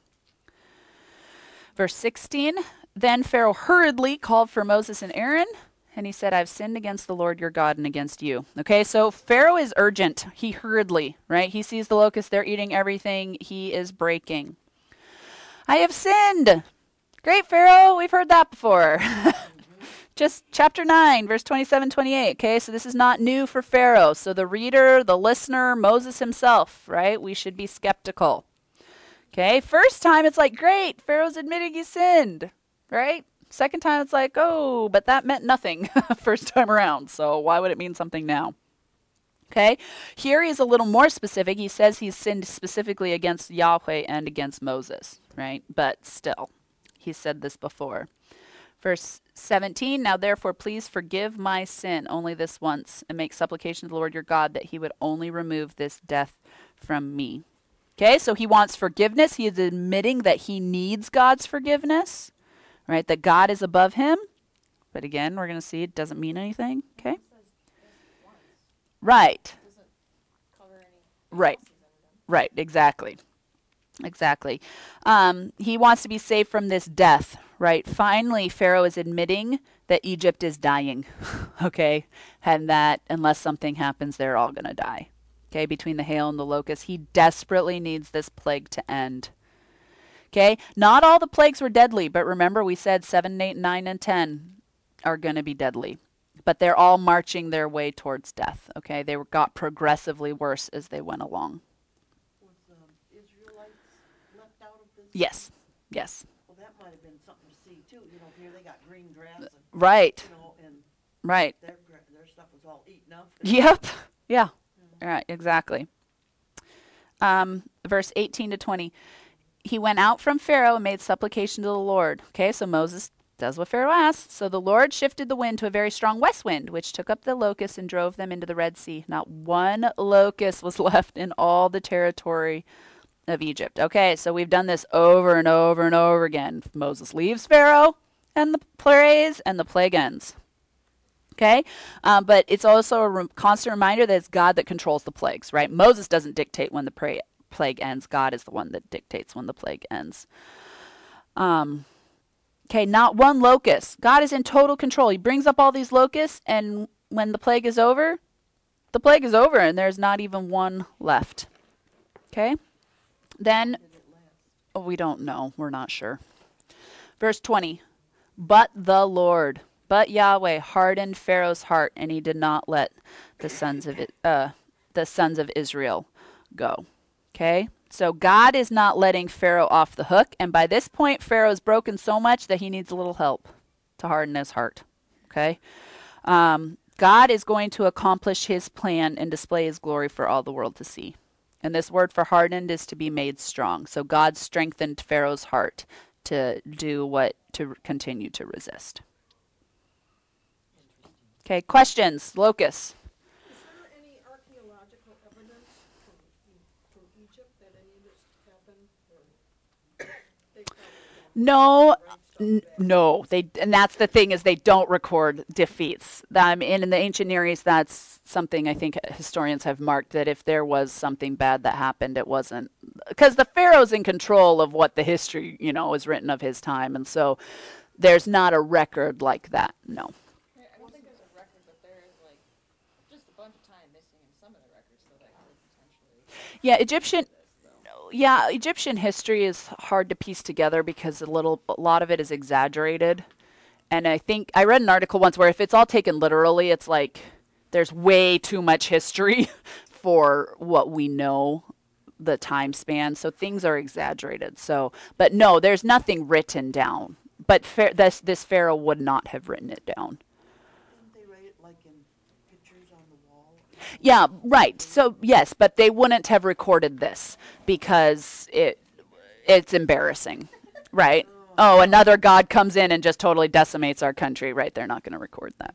Verse sixteen, then Pharaoh hurriedly called for Moses and Aaron, and he said, I've sinned against the Lord your God and against you. Okay, so Pharaoh is urgent. He hurriedly, right? He sees the locusts, they're eating everything. He is breaking. I have sinned. Great, Pharaoh. We've heard that before. Just chapter nine, verse twenty-seven, twenty-eight. Okay, so this is not new for Pharaoh. So the reader, the listener, Moses himself, right? We should be skeptical. Okay, first time it's like, great, Pharaoh's admitting he sinned, right? Second time it's like, oh, but that meant nothing first time around. So why would it mean something now? Okay, here he's a little more specific. He says he's sinned specifically against Yahweh and against Moses, right? But still, he said this before. Verse seventeen, now therefore please forgive my sin only this once and make supplication to the Lord your God that he would only remove this death from me. Okay, so he wants forgiveness. He is admitting that he needs God's forgiveness, right? That God is above him. But again, we're going to see it doesn't mean anything, okay? It says just once. Right, It doesn't cover any. right, he's ever done. right, exactly. Exactly. Um, he wants to be saved from this death, right? Finally, Pharaoh is admitting that Egypt is dying, okay? And that unless something happens, they're all going to die. Okay, between the hail and the locust, he desperately needs this plague to end. Okay, not all the plagues were deadly, but remember we said seven, eight, nine, and ten are going to be deadly. But they're all marching their way towards death. Okay, they were, got progressively worse as they went along. Was um, Israelites left out of this? Yes, yes, Well, that might have been something to see too. You know, here they got green grass and, right, you know, and right. their, gra- their stuff was all eaten up. Yep, yeah, right, exactly. Um, verse eighteen to twenty. He went out from Pharaoh and made supplication to the Lord. Okay, so Moses does what Pharaoh asked. So the Lord shifted the wind to a very strong west wind, which took up the locusts and drove them into the Red Sea. Not one locust was left in all the territory of Egypt. Okay, so we've done this over and over and over again. Moses leaves Pharaoh, and the plagues, and the plague ends. Okay, um, but it's also a re- constant reminder that it's God that controls the plagues, right? Moses doesn't dictate when the pra- plague ends. God is the one that dictates when the plague ends. Um, okay, not one locust. God is in total control. He brings up all these locusts, and when the plague is over, the plague is over, and there's not even one left. Okay, then Did it last? oh, we don't know. We're not sure. Verse twenty. But the Lord, but Yahweh hardened Pharaoh's heart, and he did not let the sons of it, uh, the sons of Israel go. Okay, so God is not letting Pharaoh off the hook, and by this point, Pharaoh's broken so much that he needs a little help to harden his heart. Okay, um, God is going to accomplish his plan and display his glory for all the world to see. And this word for hardened is to be made strong. So God strengthened Pharaoh's heart to do what, to continue to resist. Okay, questions, locusts. Is there any archaeological evidence from, E- from Egypt that any of this happened? Or they probably don't No, write stuff n- back? no, they, and that's the thing is they don't record defeats. Um, and in the ancient Near East, that's something I think historians have marked that if there was something bad that happened, it wasn't because the Pharaoh's in control of what the history, you know, is written of his time, and so there's not a record like that. No. Yeah, I don't think there's a record, but there is like just a bunch of time missing in some of the records, so that could potentially. Yeah, Egyptian. This, though. Yeah, Egyptian history is hard to piece together because a little, a lot of it is exaggerated. And I think I read an article once where if it's all taken literally, it's like there's way too much history for what we know the time span. So things are exaggerated. So, but no, there's nothing written down. But Phar- this this Pharaoh would not have written it down. Didn't they write it like in pictures on the wall? Yeah, right. So yes, but they wouldn't have recorded this because it it's embarrassing, right? Oh, Oh, another god comes in and just totally decimates our country. Right, they're not going to record that.